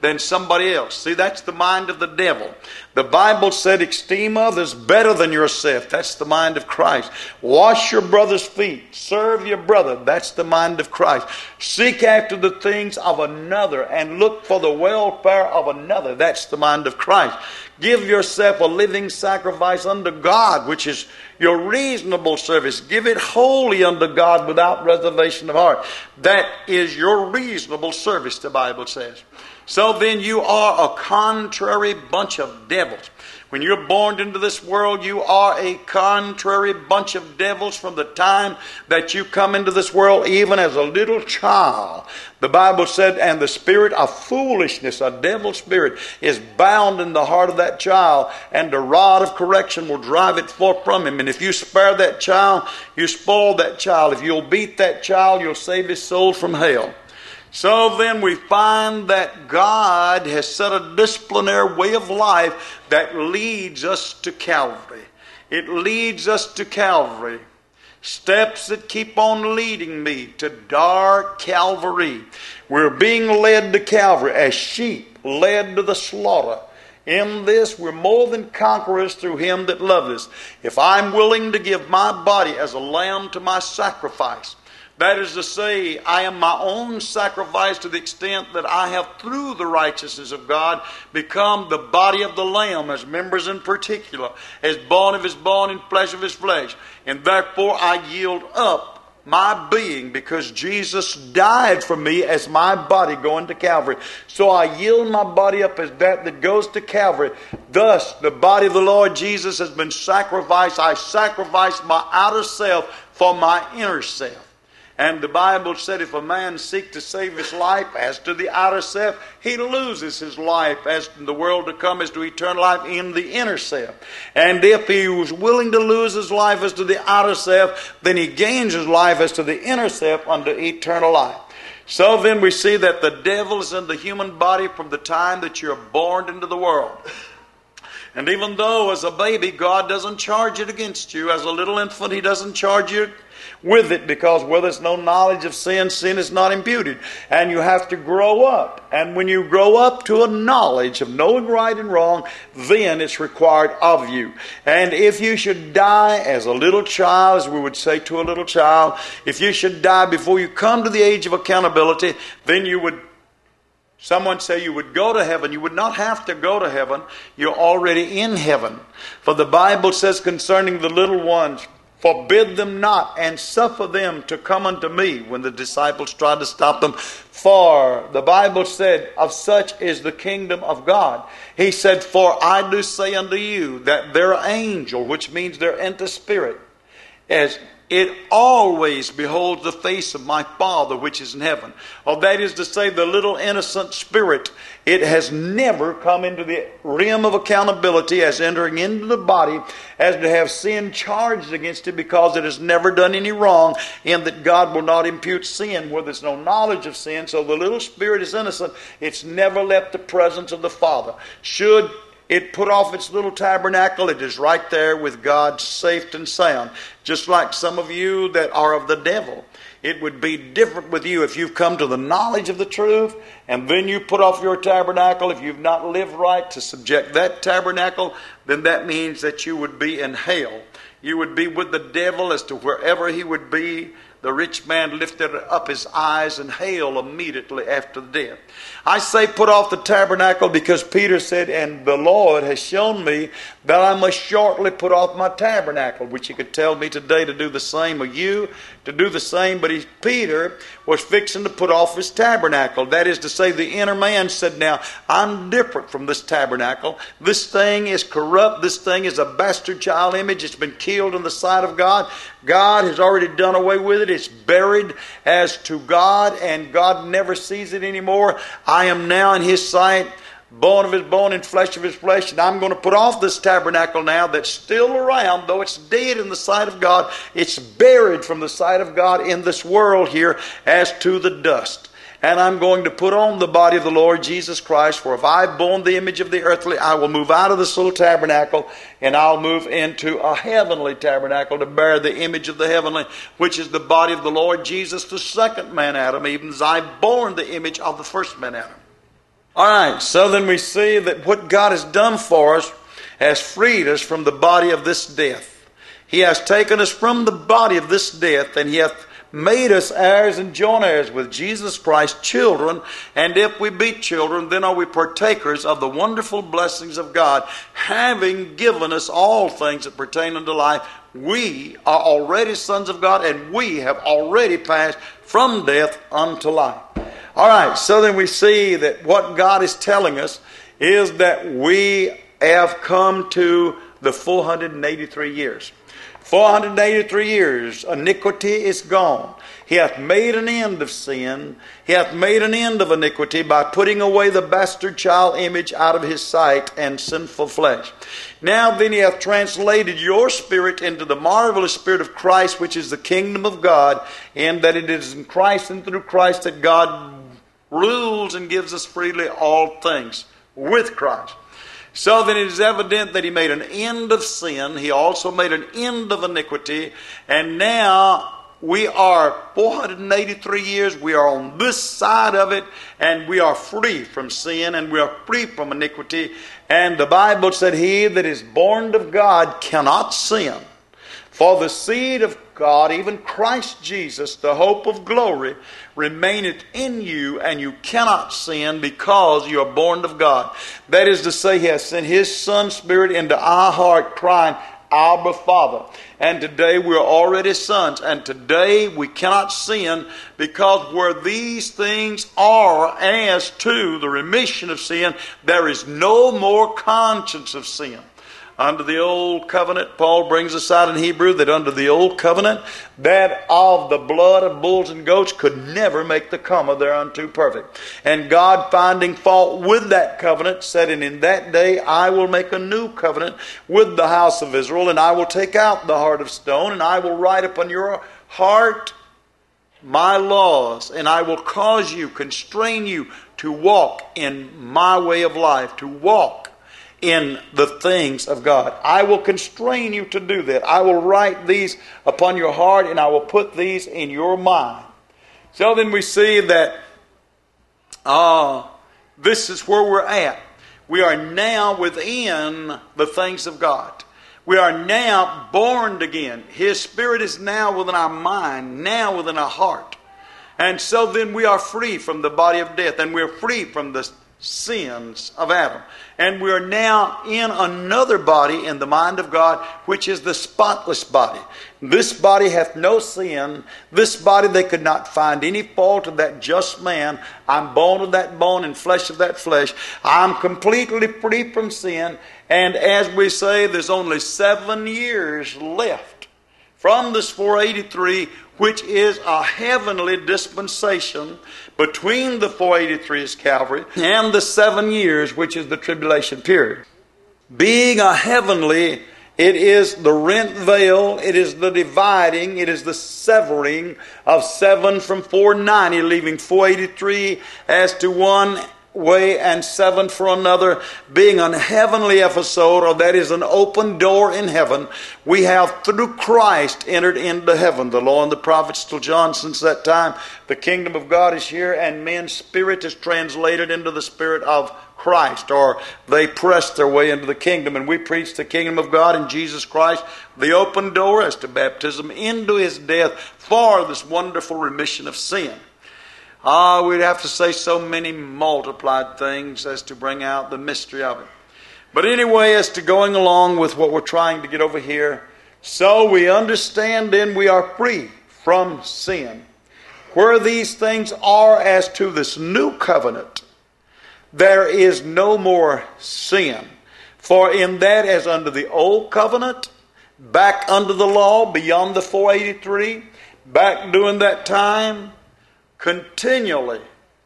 than somebody else. See, that's the mind of the devil. The Bible said, esteem others better than yourself. That's the mind of Christ. Wash your brother's feet. Serve your brother. That's the mind of Christ. Seek after the things of another and look for the welfare of another. That's the mind of Christ. Give yourself a living sacrifice unto God, which is your reasonable service. Give it wholly unto God without reservation of heart. That is your reasonable service, the Bible says. So then you are a contrary bunch of devils. When you're born into this world, you are a contrary bunch of devils from the time that you come into this world, even as a little child. The Bible said, and the spirit of foolishness, a devil spirit, is bound in the heart of that child, and the rod of correction will drive it forth from him. And if you spare that child, you spoil that child. If you'll beat that child, you'll save his soul from hell. So then we find that God has set a disciplinary way of life that leads us to Calvary. It leads us to Calvary. Steps that keep on leading me to dark Calvary. We're being led to Calvary as sheep led to the slaughter. In this we're more than conquerors through him that loved us. If I'm willing to give my body as a lamb to my sacrifice, that is to say, I am my own sacrifice to the extent that I have, through the righteousness of God, become the body of the Lamb, as members in particular, as bone of his bone and flesh of his flesh. And therefore I yield up my being, because Jesus died for me as my body going to Calvary. So I yield my body up as that that goes to Calvary. Thus, the body of the Lord Jesus has been sacrificed. I sacrifice my outer self for my inner self. And the Bible said, if a man seek to save his life, as to the outer self, he loses his life as to the world to come, as to eternal life in the inner self. And if he was willing to lose his life as to the outer self, then he gains his life as to the inner self unto eternal life. So then we see that the devil is in the human body from the time that you're born into the world. And even though as a baby God doesn't charge it against you, as a little infant he doesn't charge you with it, because where there's no knowledge of sin, sin is not imputed. And you have to grow up. And when you grow up to a knowledge of knowing right and wrong, then it's required of you. And if you should die as a little child, as we would say to a little child, if you should die before you come to the age of accountability, then you would, someone say you would go to heaven. You would not have to go to heaven. You're already in heaven. For the Bible says concerning the little ones, forbid them not and suffer them to come unto me, when the disciples tried to stop them. For the Bible said, of such is the kingdom of God. He said, for I do say unto you that their angel, which means their enter spirit, as it always beholds the face of my Father which is in heaven. Or that is to say, the little innocent spirit, it has never come into the realm of accountability as entering into the body, as to have sin charged against it, because it has never done any wrong, in that God will not impute sin where there's no knowledge of sin. So the little spirit is innocent. It's never left the presence of the Father. Should it put off its little tabernacle, it is right there with God, safe and sound. Just like some of you that are of the devil. It would be different with you if you've come to the knowledge of the truth, and then you put off your tabernacle. If you've not lived right to subject that tabernacle, then that means that you would be in hell. You would be with the devil as to wherever he would be. The rich man lifted up his eyes in hell immediately after death. I say put off the tabernacle because Peter said, and the Lord has shown me that I must shortly put off my tabernacle, which he could tell me today to do the same, or you to do the same. But he, Peter was fixing to put off his tabernacle. That is to say, the inner man said, now, I'm different from this tabernacle. This thing is corrupt. This thing is a bastard child image. It's been killed in the sight of God. God has already done away with it. It's buried as to God, and God never sees it anymore. I am now in his sight, bone of his bone and flesh of his flesh, and I'm going to put off this tabernacle now that's still around, though it's dead in the sight of God. It's buried from the sight of God in this world here as to the dust. And I'm going to put on the body of the Lord Jesus Christ. For if I've borne the image of the earthly, I will move out of this little tabernacle, and I'll move into a heavenly tabernacle to bear the image of the heavenly, which is the body of the Lord Jesus, the second man Adam, even as I've borne the image of the first man Adam. All right, so then we see that what God has done for us has freed us from the body of this death. He has taken us from the body of this death, and He hath made us heirs and joint heirs with Jesus Christ, children. And if we be children, then are we partakers of the wonderful blessings of God, having given us all things that pertain unto life. We are already sons of God, and we have already passed from death unto life. All right, so then we see that what God is telling us is that we have come to the four hundred eighty-three years. four hundred eighty-three years, iniquity is gone. He hath made an end of sin. He hath made an end of iniquity by putting away the bastard child image out of His sight and sinful flesh. Now then He hath translated your spirit into the marvelous Spirit of Christ, which is the kingdom of God, in that it is in Christ and through Christ that God rules and gives us freely all things with Christ. So then it is evident that He made an end of sin. He also made an end of iniquity. And now we are four hundred eighty-three years. We are on this side of it. And we are free from sin. And we are free from iniquity. And the Bible said, He that is born of God cannot sin. For the seed of God, even Christ Jesus, the hope of glory, remaineth in you, and you cannot sin because you are born of God. That is to say, He has sent His Son Spirit into our heart, crying, Abba, Father. And today we are already sons, and today we cannot sin, because where these things are as to the remission of sin, there is no more conscience of sin. Under the old covenant, Paul brings us out in Hebrew that under the old covenant, that of the blood of bulls and goats could never make the comma thereunto perfect. And God, finding fault with that covenant, said, And in that day I will make a new covenant with the house of Israel, and I will take out the heart of stone, and I will write upon your heart my laws, and I will cause you, constrain you to walk in my way of life, to walk in the things of God. I will constrain you to do that. I will write these upon your heart, and I will put these in your mind. So then we see that uh, this is where we're at. We are now within the things of God. We are now born again. His Spirit is now within our mind, now within our heart. And so then we are free from the body of death, and we're free from the sins of Adam. And we are now in another body in the mind of God, which is the spotless body. This body hath no sin. This body they could not find any fault of that just man. I'm bone of that bone and flesh of that flesh. I'm completely free from sin. And as we say, there's only seven years left from this four eighty-three, which is a heavenly dispensation between the four eighty-three is Calvary and the seven years, which is the tribulation period. Being a heavenly, it is the rent veil, it is the dividing, it is the severing of seven from four ninety, leaving four eighty-three as to one way and seven for another, being an heavenly episode, or that is an open door in heaven. We have through Christ entered into heaven. The law and the prophets till John, since that time the kingdom of God is here, and men's spirit is translated into the spirit of Christ, or they press their way into the kingdom. And we preach the kingdom of God in Jesus Christ, the open door as to baptism into His death for this wonderful remission of sin. Ah, we'd have to say so many multiplied things as to bring out the mystery of it. But anyway, as to going along with what we're trying to get over here, so we understand then we are free from sin. Where these things are as to this new covenant, there is no more sin. For in that, as under the old covenant, back under the law, beyond the four eighty-three, back during that time, continually,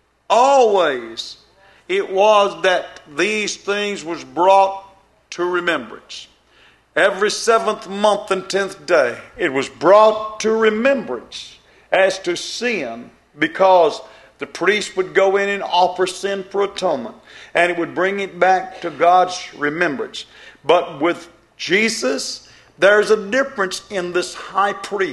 always, it was that these things was brought to remembrance. Every seventh month and tenth day, it was brought to remembrance as to sin, because the priest would go in and offer sin for atonement, and it would bring it back to God's remembrance. But with Jesus, there's a difference in this high priest.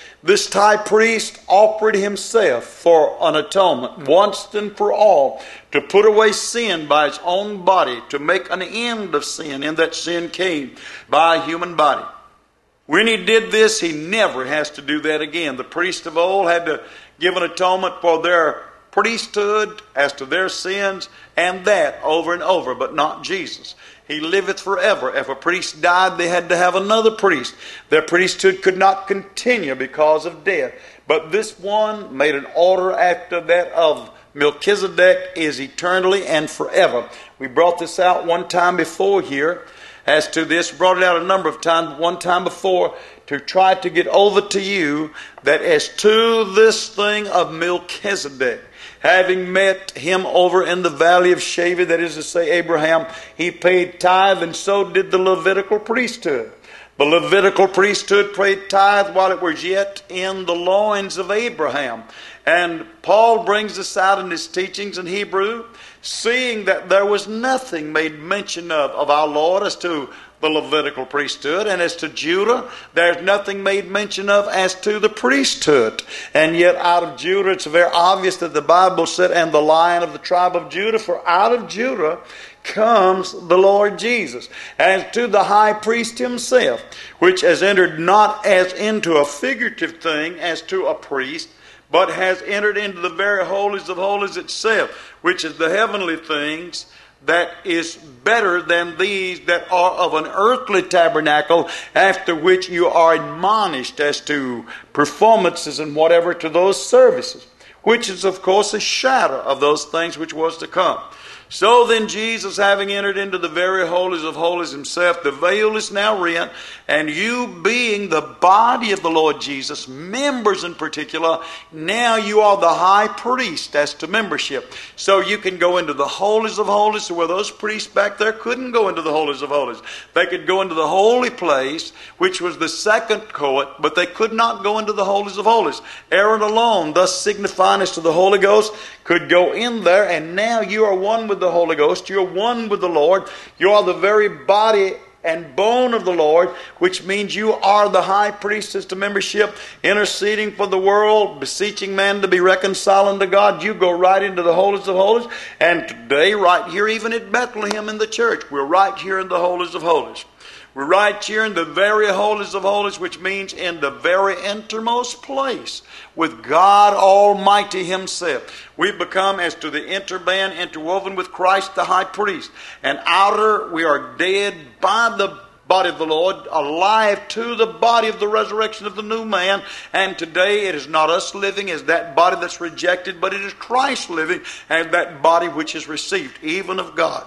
This high priest offered himself for an atonement once and for all, to put away sin by his own body, to make an end of sin, in that sin came by a human body. When he did this, he never has to do that again. The priests of old had to give an atonement for their priesthood as to their sins, and that over and over, but not Jesus. He liveth forever. If a priest died, they had to have another priest. Their priesthood could not continue because of death. But this one made an order after that of Melchizedek, is eternally and forever. We brought this out one time before here. As to this, brought it out a number of times, one time before, to try to get over to you that as to this thing of Melchizedek, having met him over in the valley of Shaveh, that is to say Abraham, he paid tithe, and so did the Levitical priesthood. The Levitical priesthood paid tithe while it was yet in the loins of Abraham. And Paul brings this out in his teachings in Hebrew, seeing that there was nothing made mention of of our Lord as to the Levitical priesthood, and as to Judah, there's nothing made mention of as to the priesthood. And yet out of Judah, it's very obvious that the Bible said, and the Lion of the tribe of Judah, for out of Judah comes the Lord Jesus. As to the high priest himself, which has entered not as into a figurative thing as to a priest, but has entered into the very holies of holies itself, which is the heavenly things, that is better than these that are of an earthly tabernacle, after which you are admonished as to performances and whatever to those services, which is of course a shadow of those things which was to come. So then Jesus, having entered into the very holies of holies himself, the veil is now rent, and you being the body of the Lord Jesus, members in particular, now you are the high priest as to membership. So you can go into the holies of holies, where those priests back there couldn't go into the holies of holies. They could go into the holy place, which was the second court, but they could not go into the holies of holies. Aaron alone, thus signifying as to the Holy Ghost, could go in there, and now you are one with the Holy Ghost. You're one with the Lord. You are the very body and bone of the Lord, which means you are the high priest as to membership, interceding for the world, beseeching man to be reconciled unto God. You go right into the holies of holies. And today, right here, even at Bethlehem in the church, we're right here in the holies of holies. We're right here in the very holies of holies, which means in the very innermost place with God Almighty himself. We've become, as to the interband, interwoven with Christ the high priest. And outer, we are dead by the body of the Lord, alive to the body of the resurrection of the new man. And today it is not us living as that body that's rejected, but it is Christ living as that body which is received, even of God.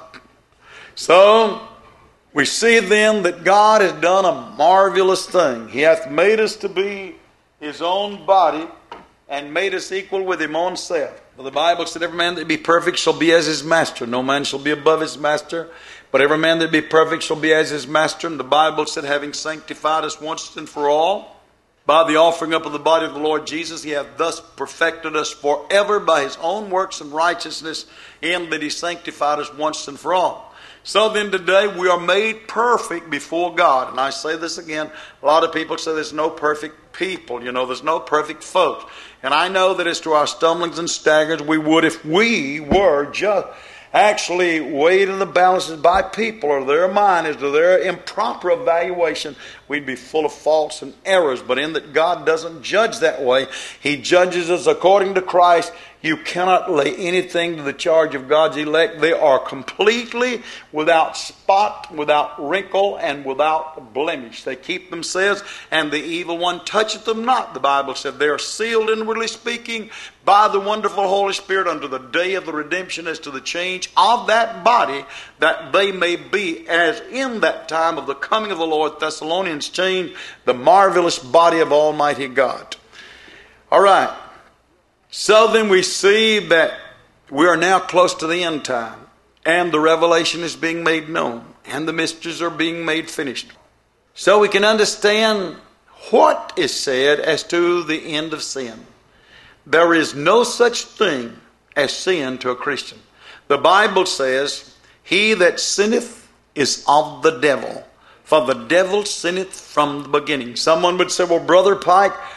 So we see then that God has done a marvelous thing. He hath made us to be his own body, and made us equal with him on self. For the Bible said, every man that be perfect shall be as his master. No man shall be above his master, but every man that be perfect shall be as his master. And the Bible said, having sanctified us once and for all, by the offering up of the body of the Lord Jesus, he hath thus perfected us forever by his own works and righteousness, in that he sanctified us once and for all. So then today we are made perfect before God. And I say this again, a lot of people say there's no perfect people, you know, there's no perfect folks. And I know that as to our stumblings and staggers, we would if we were just actually weighed in the balances by people or their mind as to their improper evaluation, we'd be full of faults and errors. But in that God doesn't judge that way. He judges us according to Christ. You cannot lay anything to the charge of God's elect. They are completely without spot, without wrinkle, and without blemish. They keep themselves, and the evil one toucheth them not. The Bible said they are sealed, inwardly speaking, by the wonderful Holy Spirit unto the day of the redemption, as to the change of that body, that they may be as in that time of the coming of the Lord. Thessalonians changed the marvelous body of Almighty God. All right. So then we see that we are now close to the end time, and the revelation is being made known, and the mysteries are being made finished. So we can understand what is said as to the end of sin. There is no such thing as sin to a Christian. The Bible says, he that sinneth is of the devil, for the devil sinneth from the beginning. Someone would say, well, Brother Pike,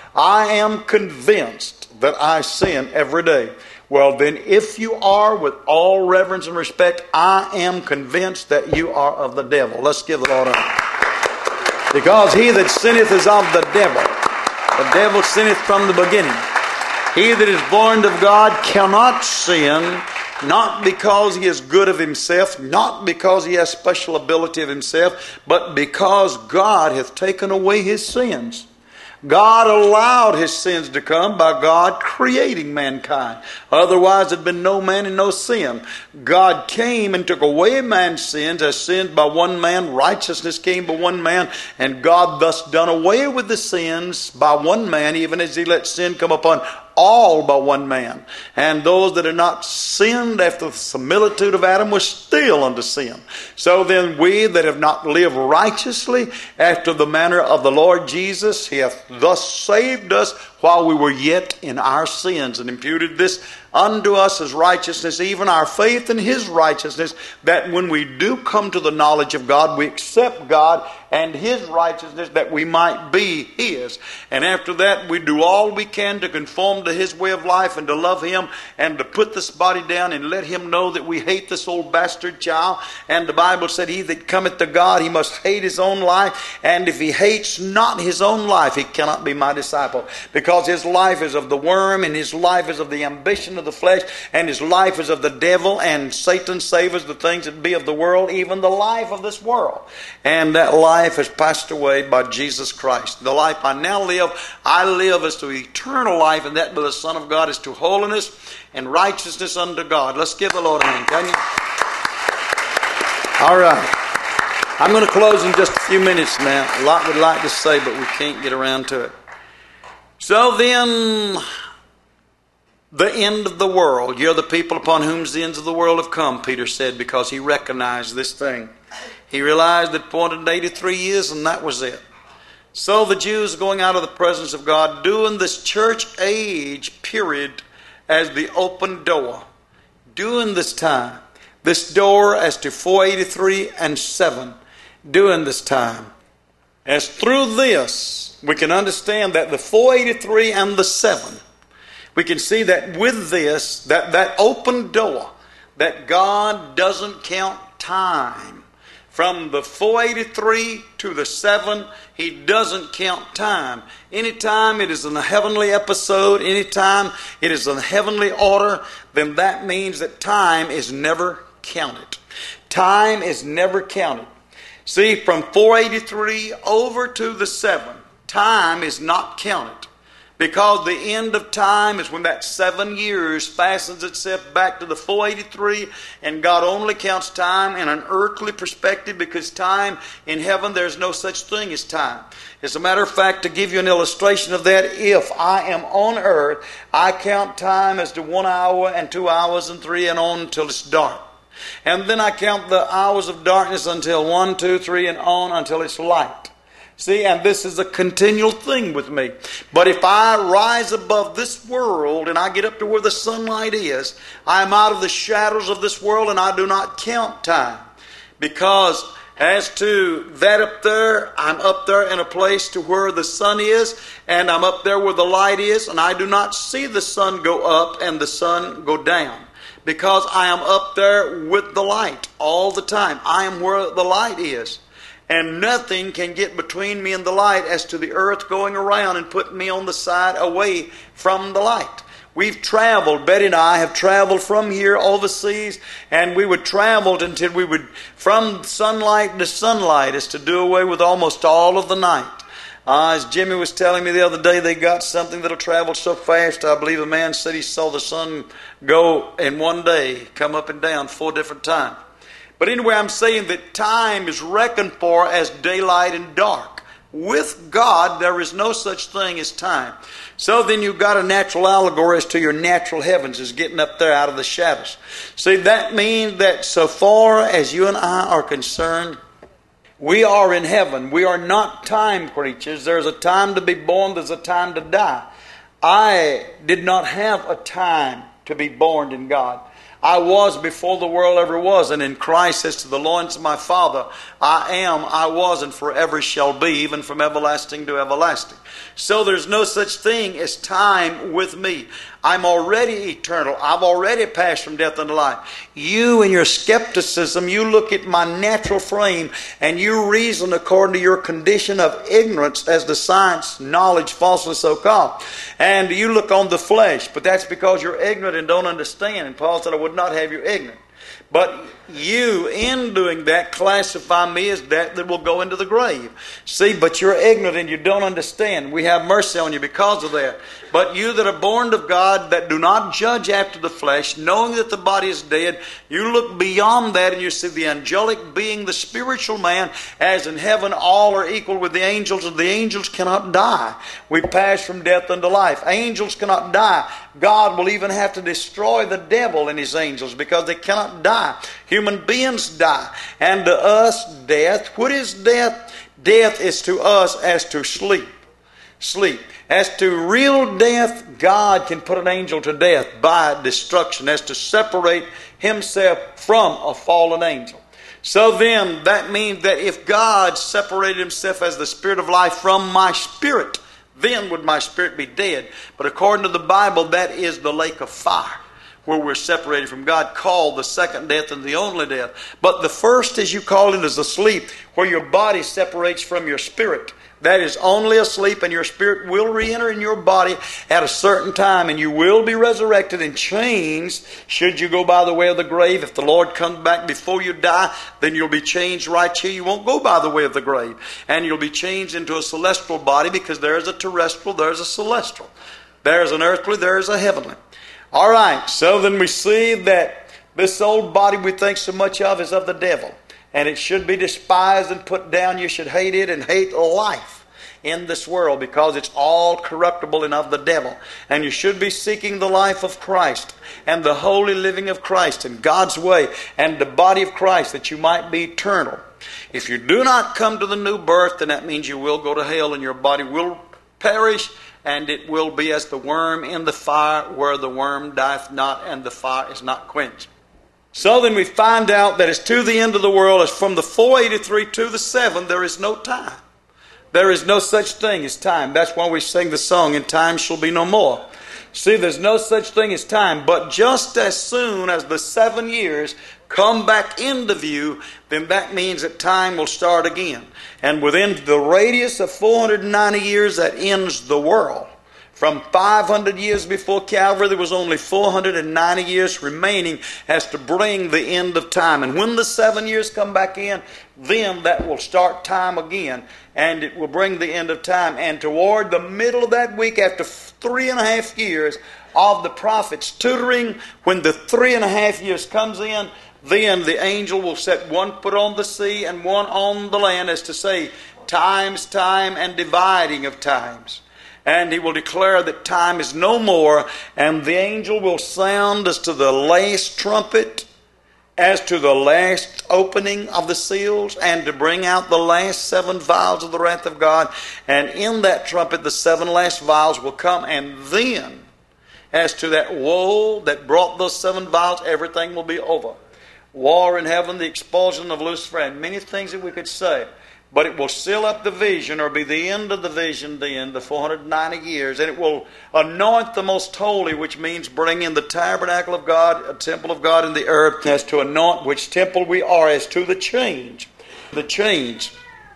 I am convinced that I sin every day. Well, then if you are, with all reverence and respect, I am convinced that you are of the devil. Let's give the Lord a hand. Because he that sinneth is of the devil. The devil sinneth from the beginning. He that is born of God cannot sin, not because he is good of himself, not because he has special ability of himself, but because God hath taken away his sins. God allowed his sins to come by God creating mankind. Otherwise, there had been no man and no sin. God came and took away man's sins, as sins by one man, righteousness came by one man, and God thus done away with the sins by one man, even as he let sin come upon all by one man. And those that had not sinned after the similitude of Adam were still under sin. So then we that have not lived righteously after the manner of the Lord Jesus, he hath thus saved us while we were yet in our sins, and imputed this unto us as righteousness, even our faith in his righteousness, that when we do come to the knowledge of God, we accept God and his righteousness, that we might be his. And after that, we do all we can to conform to his way of life and to love him and to put this body down and let him know that we hate this old bastard child. And the Bible said, he that cometh to God, he must hate his own life. And if he hates not his own life, he cannot be my disciple. Because his life is of the worm, and his life is of the ambition of the flesh, and his life is of the devil, and Satan savors the things that be of the world, even the life of this world. And that life has passed away by Jesus Christ. The life I now live, I live as to eternal life, and that by the Son of God is to holiness and righteousness unto God. Let's give the Lord a hand, can you? All right. I'm going to close in just a few minutes now. A lot we'd like to say, but we can't get around to it. So then, the end of the world. You're the people upon whom the ends of the world have come, Peter said, because he recognized this thing. He realized that appointed eighty-three years, and that was it. So the Jews going out of the presence of God, doing this church age period as the open door. During this time, this door as to four eighty-three and seven, during this time. As through this, we can understand that the four eighty-three and the seven, we can see that with this, that, that open door, that God doesn't count time. From the four eighty-three to the seven, he doesn't count time. Anytime it is in a heavenly episode, anytime it is in a heavenly order, then that means that time is never counted. Time is never counted. See, from four eighty-three over to the seven, time is not counted. Because the end of time is when that seven years fastens itself back to the four eighty-three, and God only counts time in an earthly perspective, because time in heaven, there's no such thing as time. As a matter of fact, to give you an illustration of that, if I am on earth, I count time as to one hour and two hours and three and on until it's dark. And then I count the hours of darkness until one, two, three, and on until it's light. See, and this is a continual thing with me. But if I rise above this world and I get up to where the sunlight is, I am out of the shadows of this world, and I do not count time. Because as to that up there, I'm up there in a place to where the sun is, and I'm up there where the light is, and I do not see the sun go up and the sun go down. Because I am up there with the light all the time. I am where the light is. And nothing can get between me and the light as to the earth going around and putting me on the side away from the light. We've traveled, Betty and I have traveled from here overseas, and we would travel until we would, from sunlight to sunlight, is to do away with almost all of the night. Uh, as Jimmy was telling me the other day, they got something that'll travel so fast, I believe a man said he saw the sun go in one day, come up and down four different times. But anyway, I'm saying that time is reckoned for as daylight and dark. With God, there is no such thing as time. So then you've got a natural allegory as to your natural heavens is getting up there out of the shadows. See, that means that so far as you and I are concerned, we are in heaven. We are not time creatures. There's a time to be born. There's a time to die. I did not have a time to be born in God. I was before the world ever was, and in Christ says to the loins of my Father, I am, I was, and forever shall be, even from everlasting to everlasting. So there's no such thing as time with me. I'm already eternal. I've already passed from death unto life. You and your skepticism, you look at my natural frame and you reason according to your condition of ignorance as the science, knowledge, falsely so called. And you look on the flesh, but that's because you're ignorant and don't understand. And Paul said, I would not have you ignorant. But you, in doing that, classify me as that that will go into the grave. See, but you're ignorant and you don't understand. We have mercy on you because of that. But you that are born of God, that do not judge after the flesh, knowing that the body is dead, you look beyond that and you see the angelic being, the spiritual man, as in heaven all are equal with the angels, and the angels cannot die. We pass from death unto life. Angels cannot die. God will even have to destroy the devil and his angels because they cannot die. Human beings die. And to us, death. What is death? Death is to us as to sleep. Sleep. As to real death, God can put an angel to death by destruction, as to separate himself from a fallen angel. So then, that means that if God separated himself as the spirit of life from my spirit, then would my spirit be dead. But according to the Bible, that is the lake of fire, where we're separated from God, called the second death and the only death. But the first, as you call it, is a sleep, where your body separates from your spirit. That is only a sleep, and your spirit will re-enter in your body at a certain time, and you will be resurrected and changed should you go by the way of the grave. If the Lord comes back before you die, then you'll be changed right here. You won't go by the way of the grave. And you'll be changed into a celestial body, because there is a terrestrial, there is a celestial. There is an earthly, there is a heavenly. All right, so then we see that this old body we think so much of is of the devil. And it should be despised and put down. You should hate it and hate life in this world, because it's all corruptible and of the devil. And you should be seeking the life of Christ and the holy living of Christ and God's way and the body of Christ, that you might be eternal. If you do not come to the new birth, then that means you will go to hell, and your body will perish, and it will be as the worm in the fire, where the worm dieth not and the fire is not quenched. So then we find out that as to the end of the world, as from the four eighty-three to the seven, there is no time. There is no such thing as time. That's why we sing the song, "In time shall be no more." See, there's no such thing as time. But just as soon as the seven years come back into view, then that means that time will start again. And within the radius of four hundred ninety years, that ends the world. From five hundred years before Calvary, there was only four hundred ninety years remaining as to bring the end of time. And when the seven years come back in, then that will start time again, and it will bring the end of time. And toward the middle of that week, after three and a half years of the prophets tutoring, when the three and a half years comes in, then the angel will set one foot on the sea and one on the land, as to say, times, time, and dividing of times. And he will declare that time is no more, and the angel will sound as to the last trumpet, as to the last opening of the seals, and to bring out the last seven vials of the wrath of God. And in that trumpet, the seven last vials will come, and then, as to that woe that brought those seven vials, everything will be over. War in heaven, the expulsion of Lucifer, and many things that we could say. But it will seal up the vision, or be the end of the vision then, the four hundred ninety years. And it will anoint the most holy, which means bring in the tabernacle of God, a temple of God in the earth, as to anoint which temple we are, as to the change. The change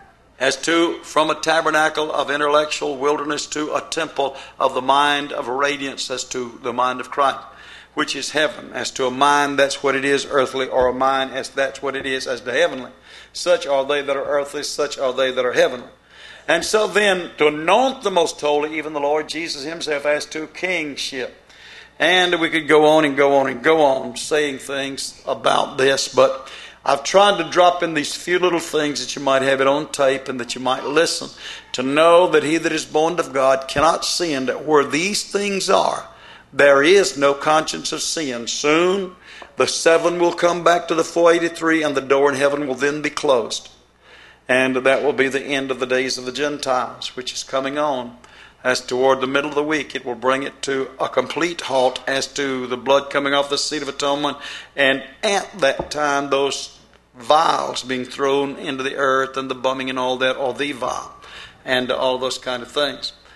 as to from a tabernacle of intellectual wilderness to a temple of the mind of radiance, as to the mind of Christ, which is heaven. As to a mind, that's what it is, earthly, or a mind, as that's what it is, as the heavenly. Such are they that are earthly, such are they that are heavenly. And so then, to anoint the most holy, even the Lord Jesus himself, as to kingship. And we could go on and go on and go on saying things about this, but I've tried to drop in these few little things that you might have it on tape and that you might listen, to know that he that is born of God cannot sin, that where these things are, there is no conscience of sin. Soon the seven will come back to the four eighty-three, and the door in heaven will then be closed. And that will be the end of the days of the Gentiles, which is coming on. As toward the middle of the week, it will bring it to a complete halt, as to the blood coming off the seat of atonement. And at that time, those vials being thrown into the earth, and the bumming and all that, or the vial, and all those kind of things.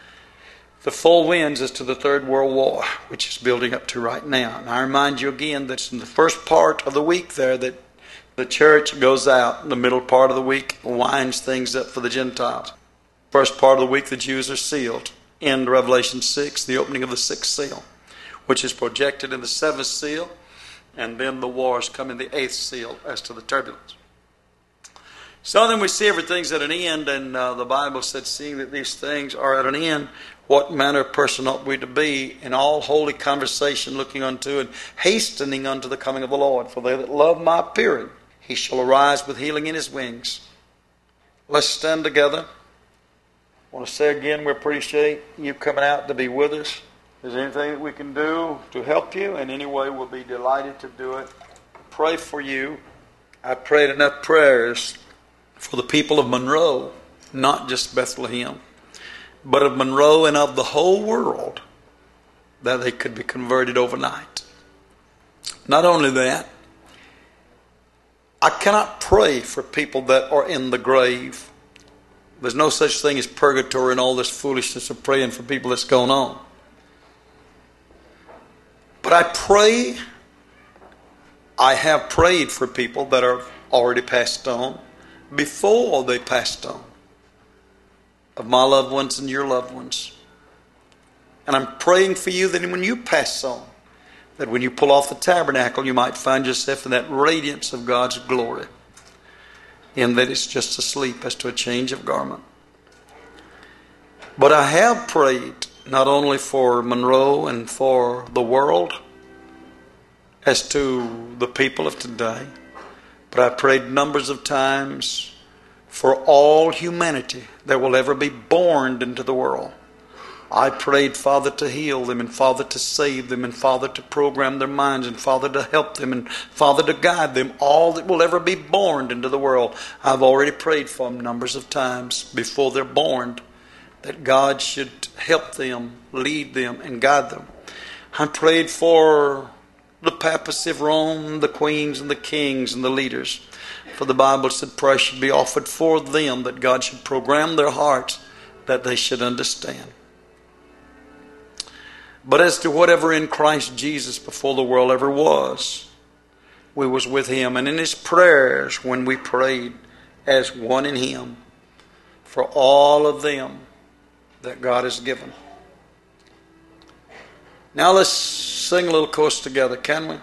the full winds as to the Third World War, which is building up to right now. And I remind you again that it's in the first part of the week there that the church goes out. In the middle part of the week, winds things up for the Gentiles. First part of the week, the Jews are sealed. In Revelation six, the opening of the sixth seal, which is projected in the seventh seal. And then the wars come in the eighth seal as to the turbulence. So then we see everything's at an end, and uh, the Bible said, seeing that these things are at an end, what manner of person ought we to be in all holy conversation, looking unto and hastening unto the coming of the Lord? For they that love my appearing, he shall arise with healing in his wings. Let's stand together. I want to say again, we appreciate you coming out to be with us. If there's anything that we can do to help you in any way, we'll be delighted to do it. Pray for you. I prayed enough prayers for the people of Monroe, not just Bethlehem, but of Monroe and of the whole world, that they could be converted overnight. Not only that, I cannot pray for people that are in the grave. There's no such thing as purgatory and all this foolishness of praying for people that's going on. But I pray, I have prayed for people that are already passed on, before they passed on, of my loved ones and your loved ones. And I'm praying for you that when you pass on, that when you pull off the tabernacle, you might find yourself in that radiance of God's glory, in that it's just a sleep as to a change of garment. But I have prayed not only for Monroe and for the world as to the people of today, but I prayed numbers of times for all humanity that will ever be born into the world. I prayed, Father, to heal them, and Father, to save them, and Father, to program their minds, and Father, to help them, and Father, to guide them, all that will ever be born into the world. I've already prayed for them numbers of times before they're born, that God should help them, lead them, and guide them. I prayed for the papacy of Rome, the queens and the kings and the leaders. For the Bible said prayer should be offered for them, that God should program their hearts, that they should understand. But as to whatever in Christ Jesus before the world ever was, we was with Him. And in His prayers, when we prayed as one in Him, for all of them that God has given. Now let's sing a little chorus together, can we?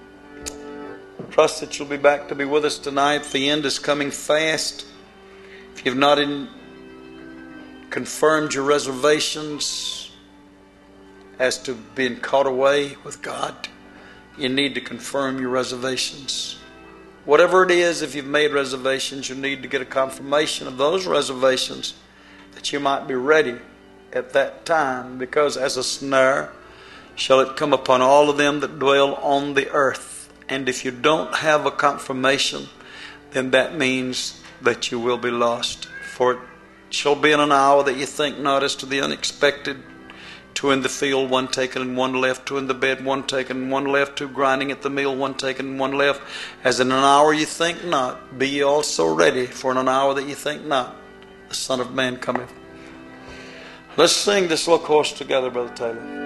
Trust that you'll be back to be with us tonight. The end is coming fast. If you've not in, confirmed your reservations as to being caught away with God, you need to confirm your reservations. Whatever it is, if you've made reservations, you need to get a confirmation of those reservations, that you might be ready at that time, because as a snare shall it come upon all of them that dwell on the earth. And if you don't have a confirmation, then that means that you will be lost. For it shall be in an hour that you think not, as to the unexpected. Two in the field, one taken and one left. Two in the bed, one taken and one left. Two grinding at the mill, one taken and one left. As in an hour you think not, be ye also ready, for in an hour that you think not, the Son of Man cometh. Let's sing this little chorus together, Brother Taylor.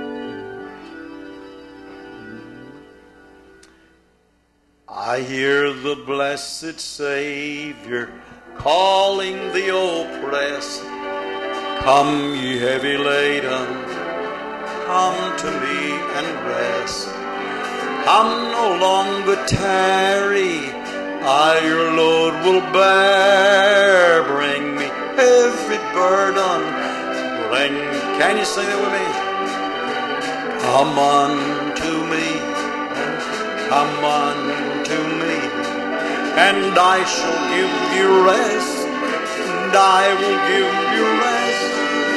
I hear the blessed Savior calling the oppressed, come ye heavy laden, come to me and rest. Come no longer tarry, I your load will bear. Bring me every burden, bring. Can you sing it with me? Come unto me, come unto me, and I shall give you rest, and I will give you rest.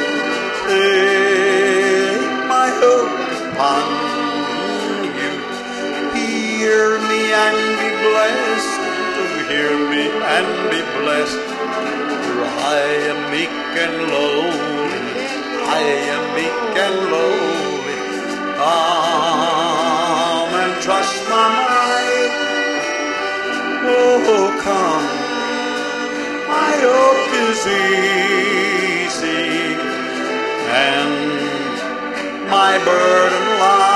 Take my yoke upon you, hear me and be blessed, hear me and be blessed. For I am meek and lowly, I am meek and lowly. Come and trust my might. Oh, come, my yoke is easy and my burden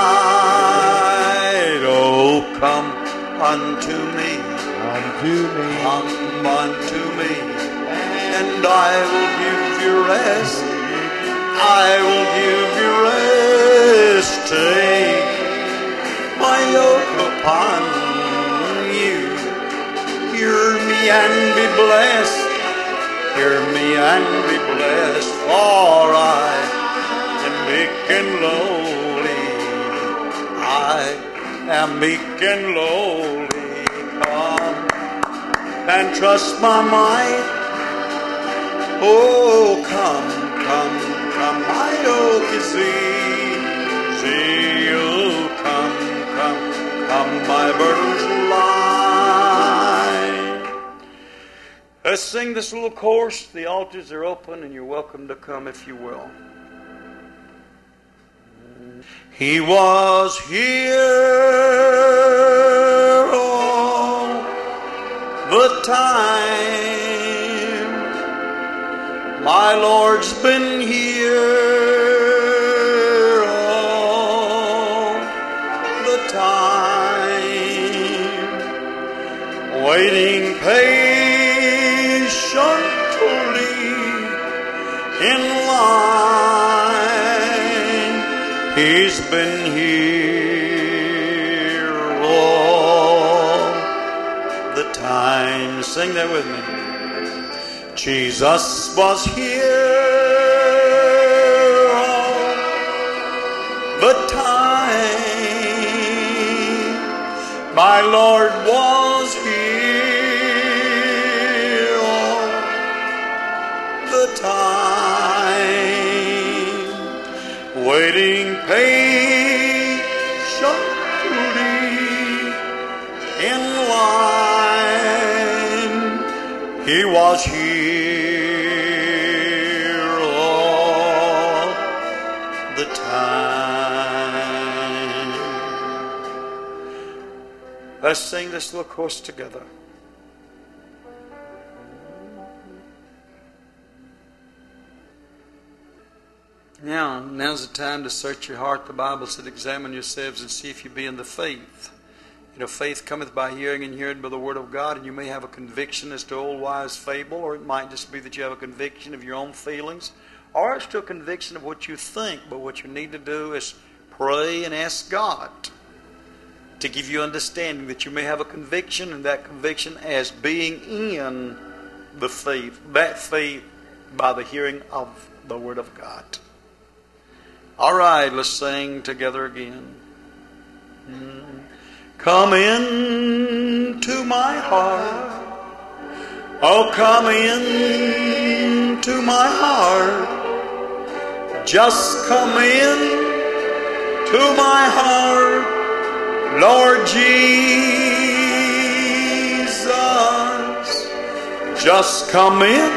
light. Oh, come unto me, unto me, come unto me, and I will give you rest. I will give you rest. Take my yoke upon you. Hear me and be blessed. Hear me and be blessed. For I am meek and lowly. I am meek and lowly. Come and trust my might. Oh, come, come, come. My yoke is easy. Oh, come, come, come. My burden's light. Let's sing this little chorus. The altars are open, and you're welcome to come if you will. He was here all the time. My Lord's been here all the time, waiting patiently in line. He's been here all the time. Sing that with me. Jesus was here all the time. My Lord was here all the time, waiting patiently in line. He was here all the time. Let's sing this little chorus together. Now, now's the time to search your heart. The Bible said, examine yourselves and see if you be in the faith. You know, faith cometh by hearing, and hearing by the word of God. And you may have a conviction as to old wise fable, or it might just be that you have a conviction of your own feelings, or it's to a conviction of what you think. But what you need to do is pray and ask God to give you understanding, that you may have a conviction, and that conviction as being in the faith. That faith by the hearing of the word of God. All right, let's sing together again. Mm. Come into my heart. Oh, come into my heart. Just come in to my heart, Lord Jesus. Just come in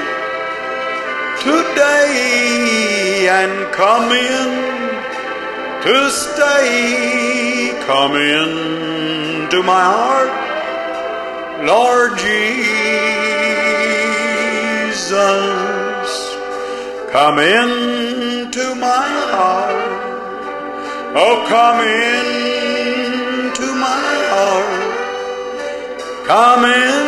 today and come in to stay. Come in to my heart, Lord Jesus. Come in to my heart. Oh, come in to my heart. Come in.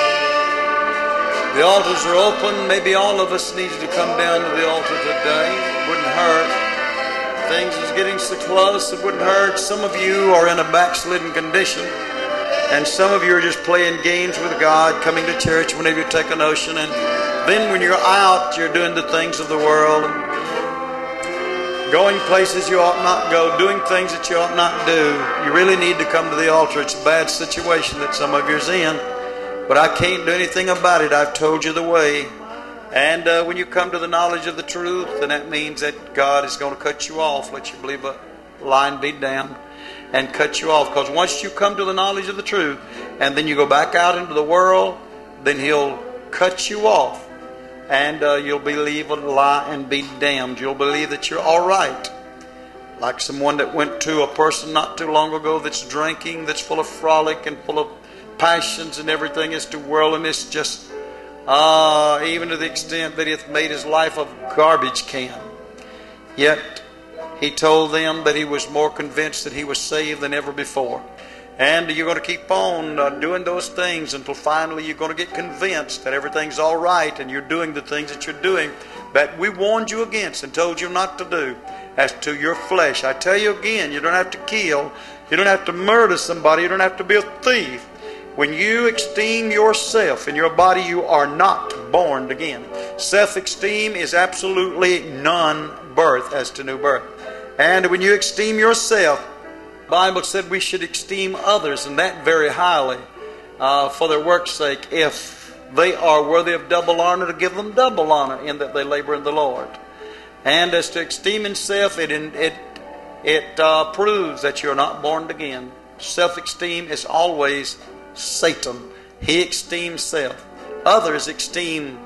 The altars are open. Maybe all of us needs to come down to the altar today. It wouldn't hurt. Things is getting so close, it wouldn't hurt. Some of you are in a backslidden condition, and some of you are just playing games with God, coming to church whenever you take a notion, and then when you're out, you're doing the things of the world, going places you ought not go, doing things that you ought not do. You really need to come to the altar. It's a bad situation that some of you's in, but I can't do anything about it. I've told you the way. And uh, when you come to the knowledge of the truth, then that means that God is going to cut you off, let you believe a line be damned, and cut you off. Because once you come to the knowledge of the truth, and then you go back out into the world, then He'll cut you off. And uh, you'll believe a lie and be damned. You'll believe that you're all right. Like someone that went to a person not too long ago that's drinking, that's full of frolic and full of passions and everything as to worldliness, just Uh, even to the extent that he hath made his life a garbage can. Yet he told them that he was more convinced that he was saved than ever before. And you're going to keep on uh, doing those things until finally you're going to get convinced that everything's all right and you're doing the things that you're doing that we warned you against and told you not to do. As to your flesh, I tell you again, you don't have to kill. You don't have to murder somebody. You don't have to be a thief. When you esteem yourself in your body, you are not born again. Self-esteem is absolutely non-birth as to new birth. And when you esteem yourself, the Bible said we should esteem others, and that very highly, uh, for their work's sake. If they are worthy of double honor, to give them double honor in that they labor in the Lord. And as to esteeming self, it it it uh, proves that you're not born again. Self-esteem is always Satan. He esteems self. Others esteem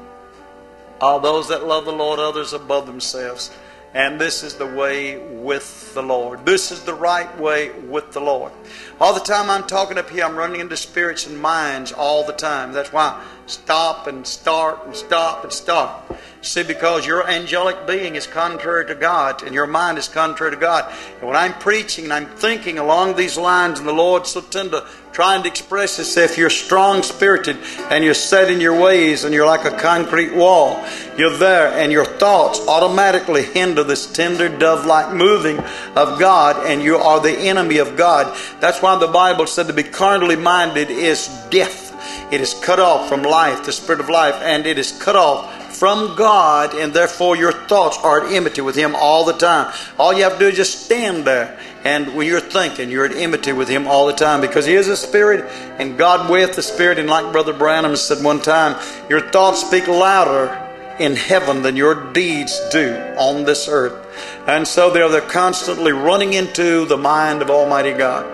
uh, those that love the Lord, others above themselves. And this is the way with the Lord. This is the right way with the Lord. All the time I'm talking up here, I'm running into spirits and minds all the time. That's why I stop and start and stop and start. See, because your angelic being is contrary to God and your mind is contrary to God. And when I'm preaching and I'm thinking along these lines and the Lord's so tender, trying to express Himself, you're strong-spirited and you're set in your ways and you're like a concrete wall. You're there and your thoughts automatically hinder this tender dove-like moving of God, and you are the enemy of God. That's why the Bible said to be carnally minded is death. It is cut off from life, the spirit of life, and it is cut off from God, and therefore your thoughts are at enmity with Him all the time. All you have to do is just stand there, and when you're thinking, you're at enmity with Him all the time, because He is a spirit, and God weigheth the spirit. And like Brother Branham said one time, your thoughts speak louder in heaven than your deeds do on this earth. And so they're, they're constantly running into the mind of Almighty God.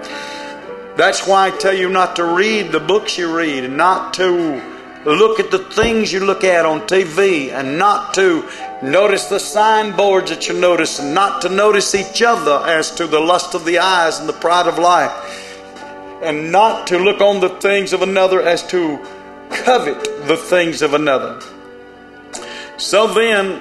That's why I tell you not to read the books you read, and not to look at the things you look at on T V, and not to notice the signboards that you notice, and not to notice each other as to the lust of the eyes and the pride of life, and not to look on the things of another as to covet the things of another. So then,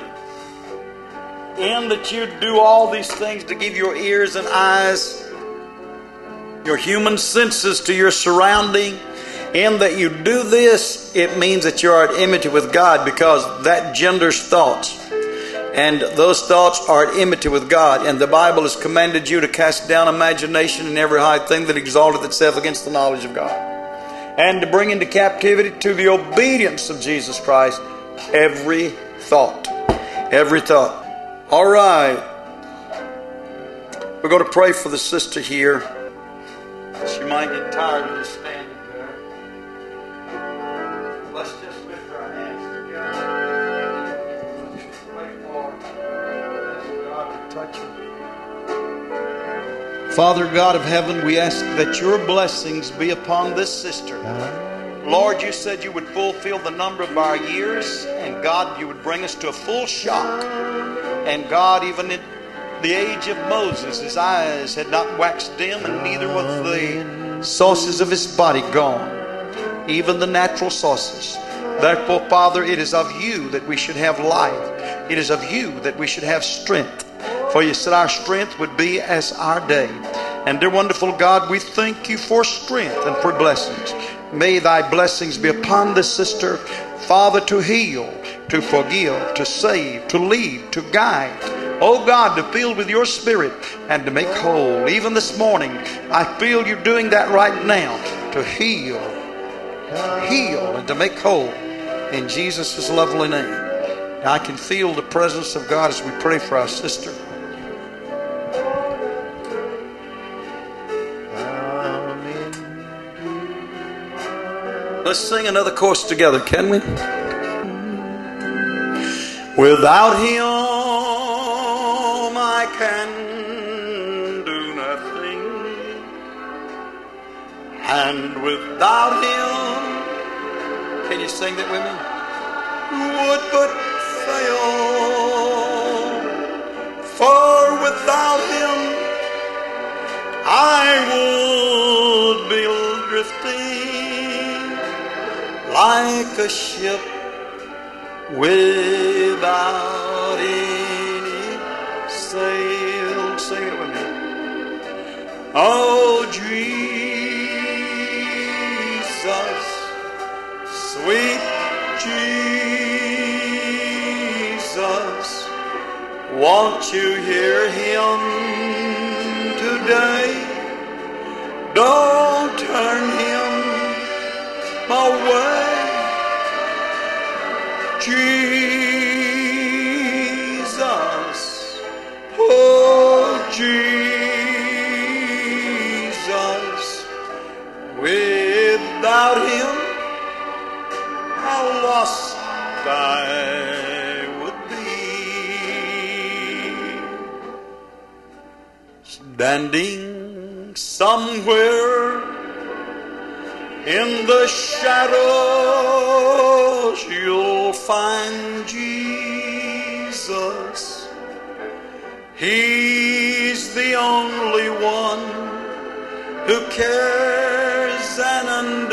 in that you do all these things to give your ears and eyes, your human senses to your surrounding, in that you do this, it means that you are at enmity with God, because that genders thoughts. And those thoughts are at enmity with God. And the Bible has commanded you to cast down imagination and every high thing that exalteth itself against the knowledge of God, and to bring into captivity to the obedience of Jesus Christ every thought. Every thought. All right. We're going to pray for the sister here. She might get tired of just standing there. Let's just lift our hands together. Let's just pray for her. Ask God to touch her. Father God of heaven, we ask that your blessings be upon this sister. Lord, you said you would fulfill the number of our years, and God, you would bring us to a full shock. And God, even in the age of Moses, his eyes had not waxed dim, and neither was the sources of his body gone, even the natural sources. Therefore, Father, it is of you that we should have life. It is of you that we should have strength. For you said our strength would be as our day. And dear wonderful God, we thank you for strength and for blessings. May thy blessings be upon this sister, Father, to heal, to forgive, to save, to lead, to guide. Oh God, to fill with your spirit and to make whole. Even this morning, I feel you doing that right now, to heal, heal and to make whole. In Jesus' lovely name. I can feel the presence of God as we pray for our sister. Let's sing another chorus together, can we? Without him I can do nothing, and without him, can you sing that with me? Would but fail, for without him I would be drifting like a ship without any sail. Oh, Jesus, sweet Jesus, won't you hear him today? Don't turn him away. Jesus, oh Jesus, without him how lost I would be. Standing somewhere in the shadows, you'll find Jesus. He's the only one who cares and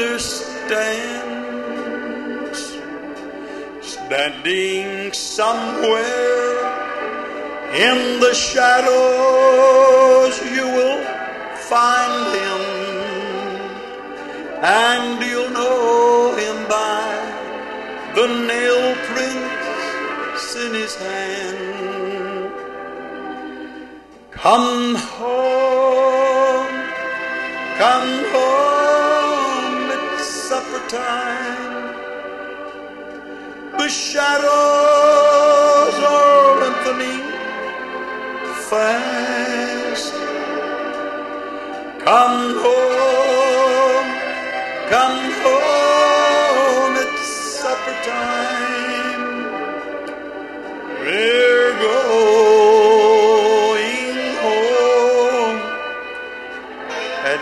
understands. Standing somewhere in the shadows, you will find him, and you'll know him by the nail prints in his hand. Come home, come home, it's supper time. The shadows are lengthening fast. Come home, come home, it's supper time. We're going home at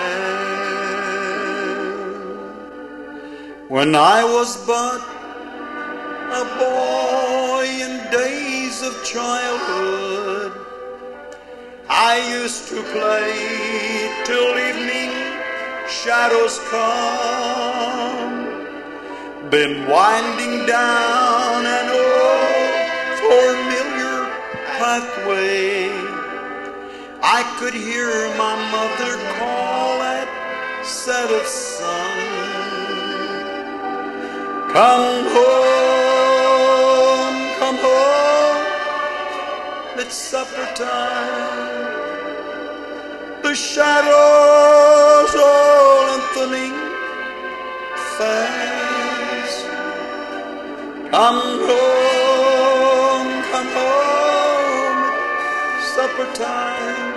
last. When I was but a boy in days of childhood, I used to play till evening shadows come, then winding down an old familiar pathway, I could hear my mother call at set of sun. Come home, come home, it's supper time. The shadows are lengthening fast. Come home, come home, it's supper time.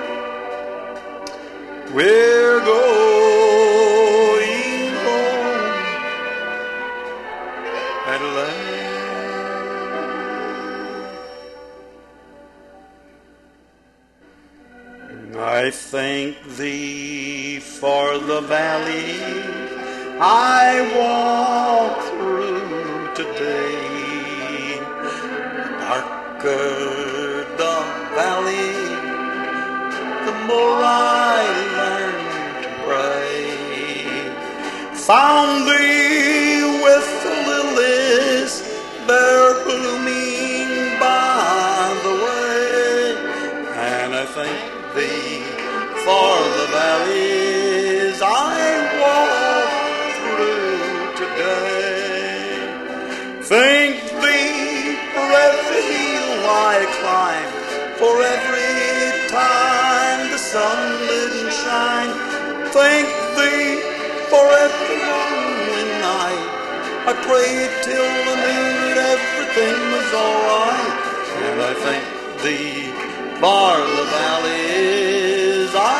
We're going home at last. I thank thee for the valley I walk through today. The darker the valley, the more I learn to pray. Found thee with the lilies there blooming by the way, and I thank thee for the valleys I walk through today. Thank thee for every hill I climb, for every time the sun didn't shine. Thank thee for every lonely night I prayed till I knew that everything was alright. And I thank thee for the valleys I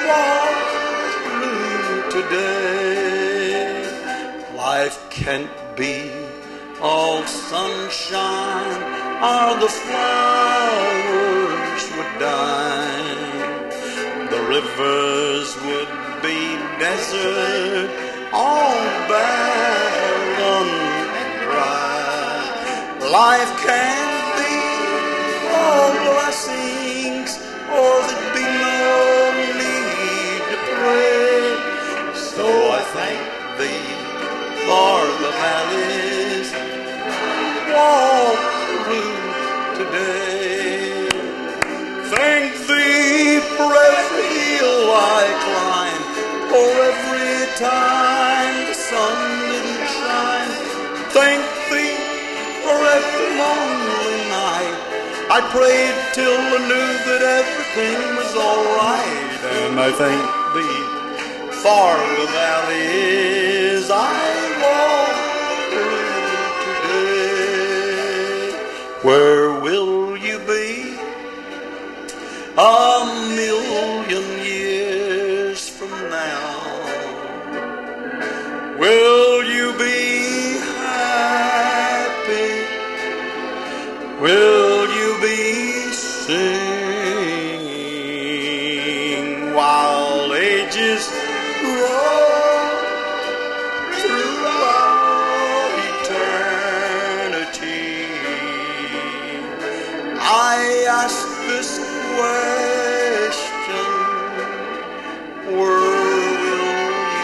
walk through today. Life can't be all sunshine, or the flowers would die. The rivers would be desert, all barren and dry. Life can't be all blessings, or there'd be no need to pray. So I thank thee for the valleys walk through today. Thank thee for every hill I climb, for every time the sun didn't shine. Thank thee for every lonely night. I prayed till I knew that everything was alright. And I thank thee for the valleys I walk through today. Where will you be a million years from now? Will you be happy? Will you be singing while ages roll throughout eternity? I ask this question, where will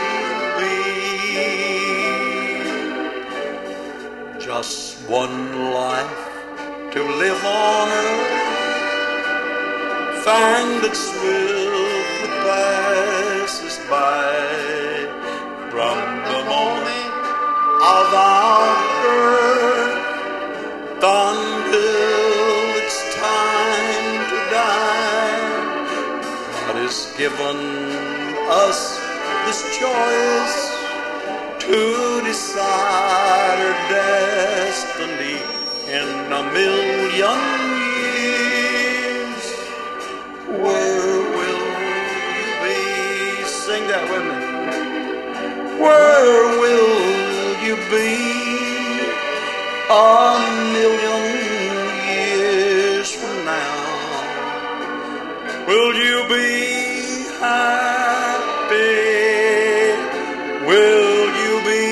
you be? Just one life to live on earth, find its will that passes by. From the moment of our birth until it's time to die, God has given us this choice to decide our destiny. In a million years, where will you be? Sing that with me. Where will you be a million years from now? Will you be happy? Will you be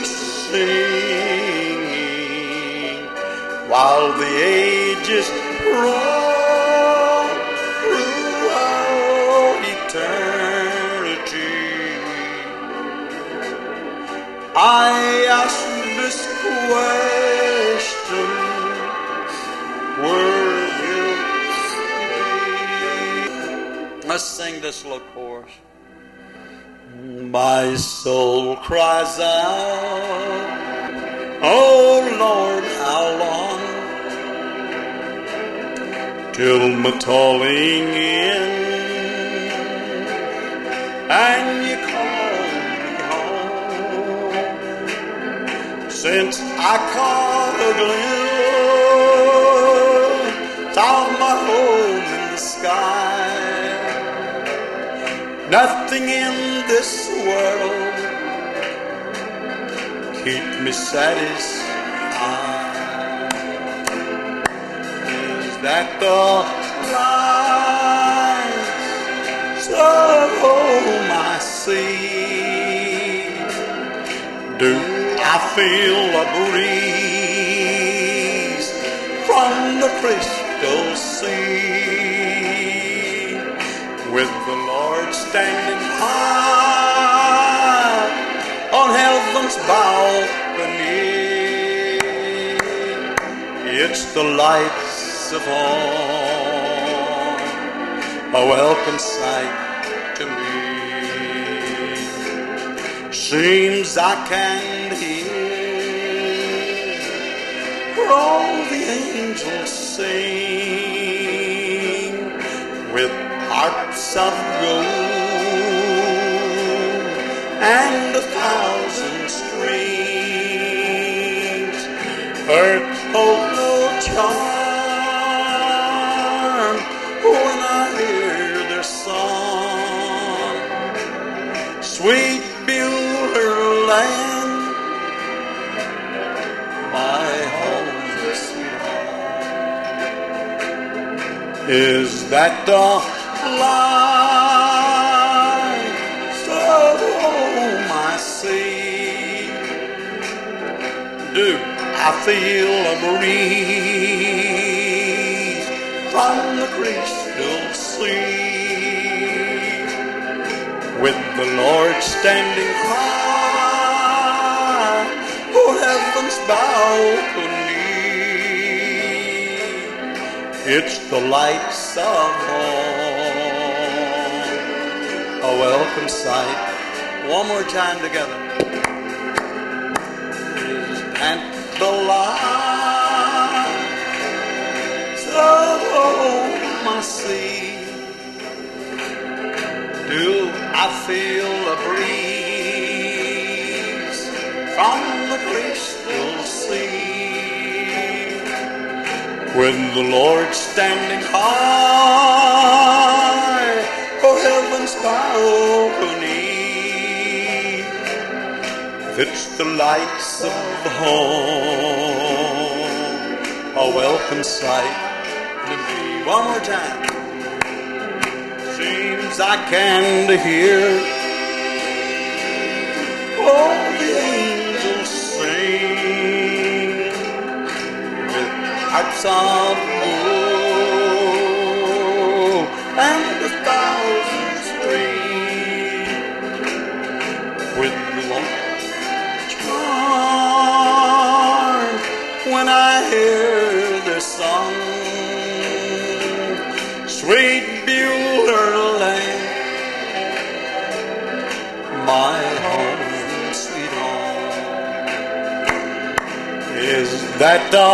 singing while the ages roll throughout eternity? I ask this question, where will you be? Let's sing this little chorus. My soul cries out, oh Lord, how long till my tolling in and you call me home? Since I caught a glimpse of my home in the sky, nothing in this world keep me satisfied. Is that the lights of home I see? Do I feel a breeze from the crystal sea? With the Lord standing high on heaven's balcony, it's the lights of home, a welcome sight to me. Seems I can hear all the angels sing with hearts of gold and a thousand strings. Earth holds no charm when I hear their song. Sweet Beulah land, my home is sweet home. Is that the lights of home I see? Do I feel a breeze from the crystal sea? With the Lord standing high on heaven's balcony, it's the lights of home, a welcome sight. One more time together. And the lights of my sea, do I feel a breeze from the crystal sea, when the Lord's standing high, for heaven's balcony. It's the lights of home, a welcome sight to me. One more time. Seems I can hear all the angels sing with hearts of gold and the thousands ring with the Lord. When I hear this song, sweet Beulah Land, my home, sweet home, is that the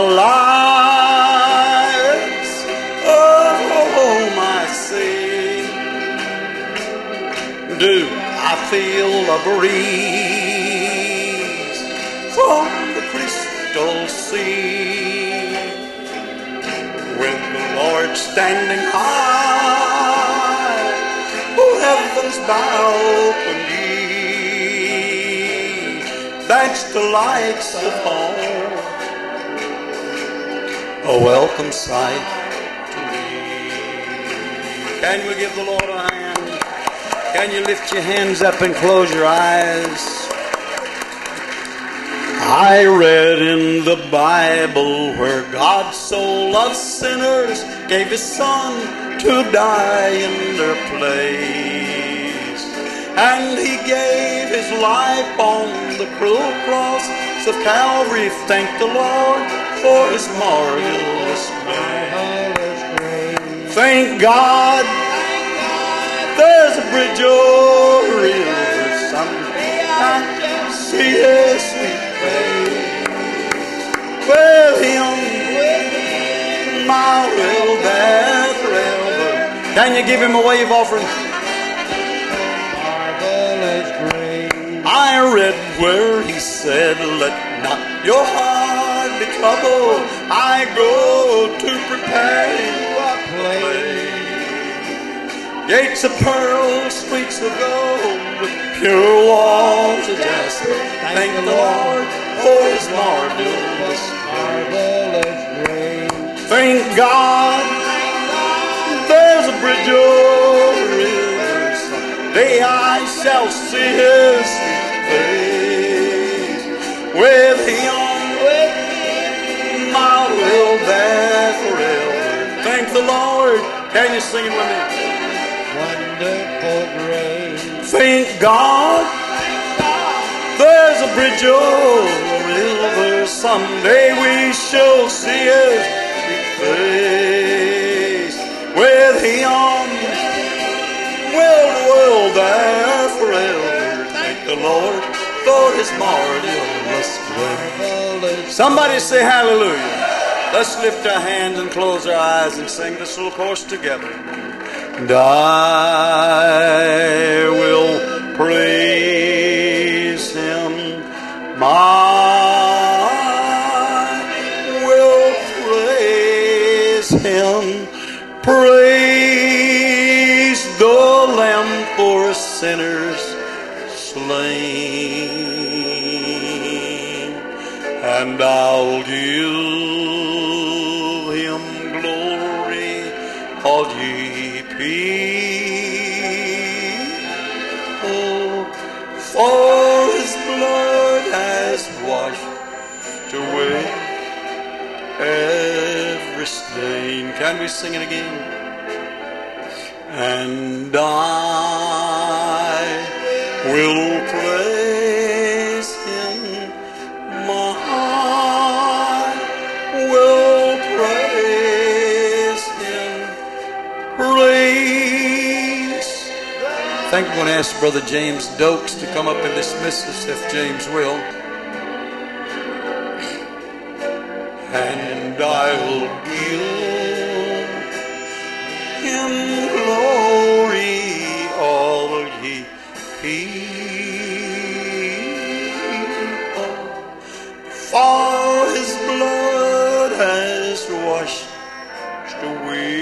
lights of home I see? Do I feel a breeze from the crystal sea, when the Lord's standing high, oh heaven's balcony? That's the lights of home, a welcome sight to me. Can we give the Lord a hand? Can you lift your hands up and close your eyes? I read in the Bible where God so loved sinners, gave His Son to die in their place. And He gave His life on the cruel cross of Calvary. Thank the Lord for His marvelous grace. Thank God there's a bridge over river someday I see His sweet with Him, my will there forever. Can you give Him a wave offering? I read where He said, let not your heart be troubled. I go to prepare you a place. Gates of pearl, streets of gold, with pure walls of jasper. Thank the Lord for His marvelous grace. Thank God there's a bridge over rivers. Someday I shall see His sweet face. With Him, my will there forever. Thank the Lord. Can you sing it with me? Wonderful grace. Thank God there's a bridge over river. Someday we shall see His sweet face. With Him we'll dwell there forever. Thank the Lord for His marvelous grace. Somebody say hallelujah. Let's lift our hands and close our eyes and sing this little chorus together. And I will praise Him, my will praise Him, praise the Lamb for sinners slain, and I'll give Him glory, all ye people, for His blood has washed away every stain. Can we sing it again? And I will praise Him, my heart will praise Him, praise. Thank going to ask Brother James Dokes to come up and dismiss us, if James will. And I'll give him glory, all ye people, for his blood has washed away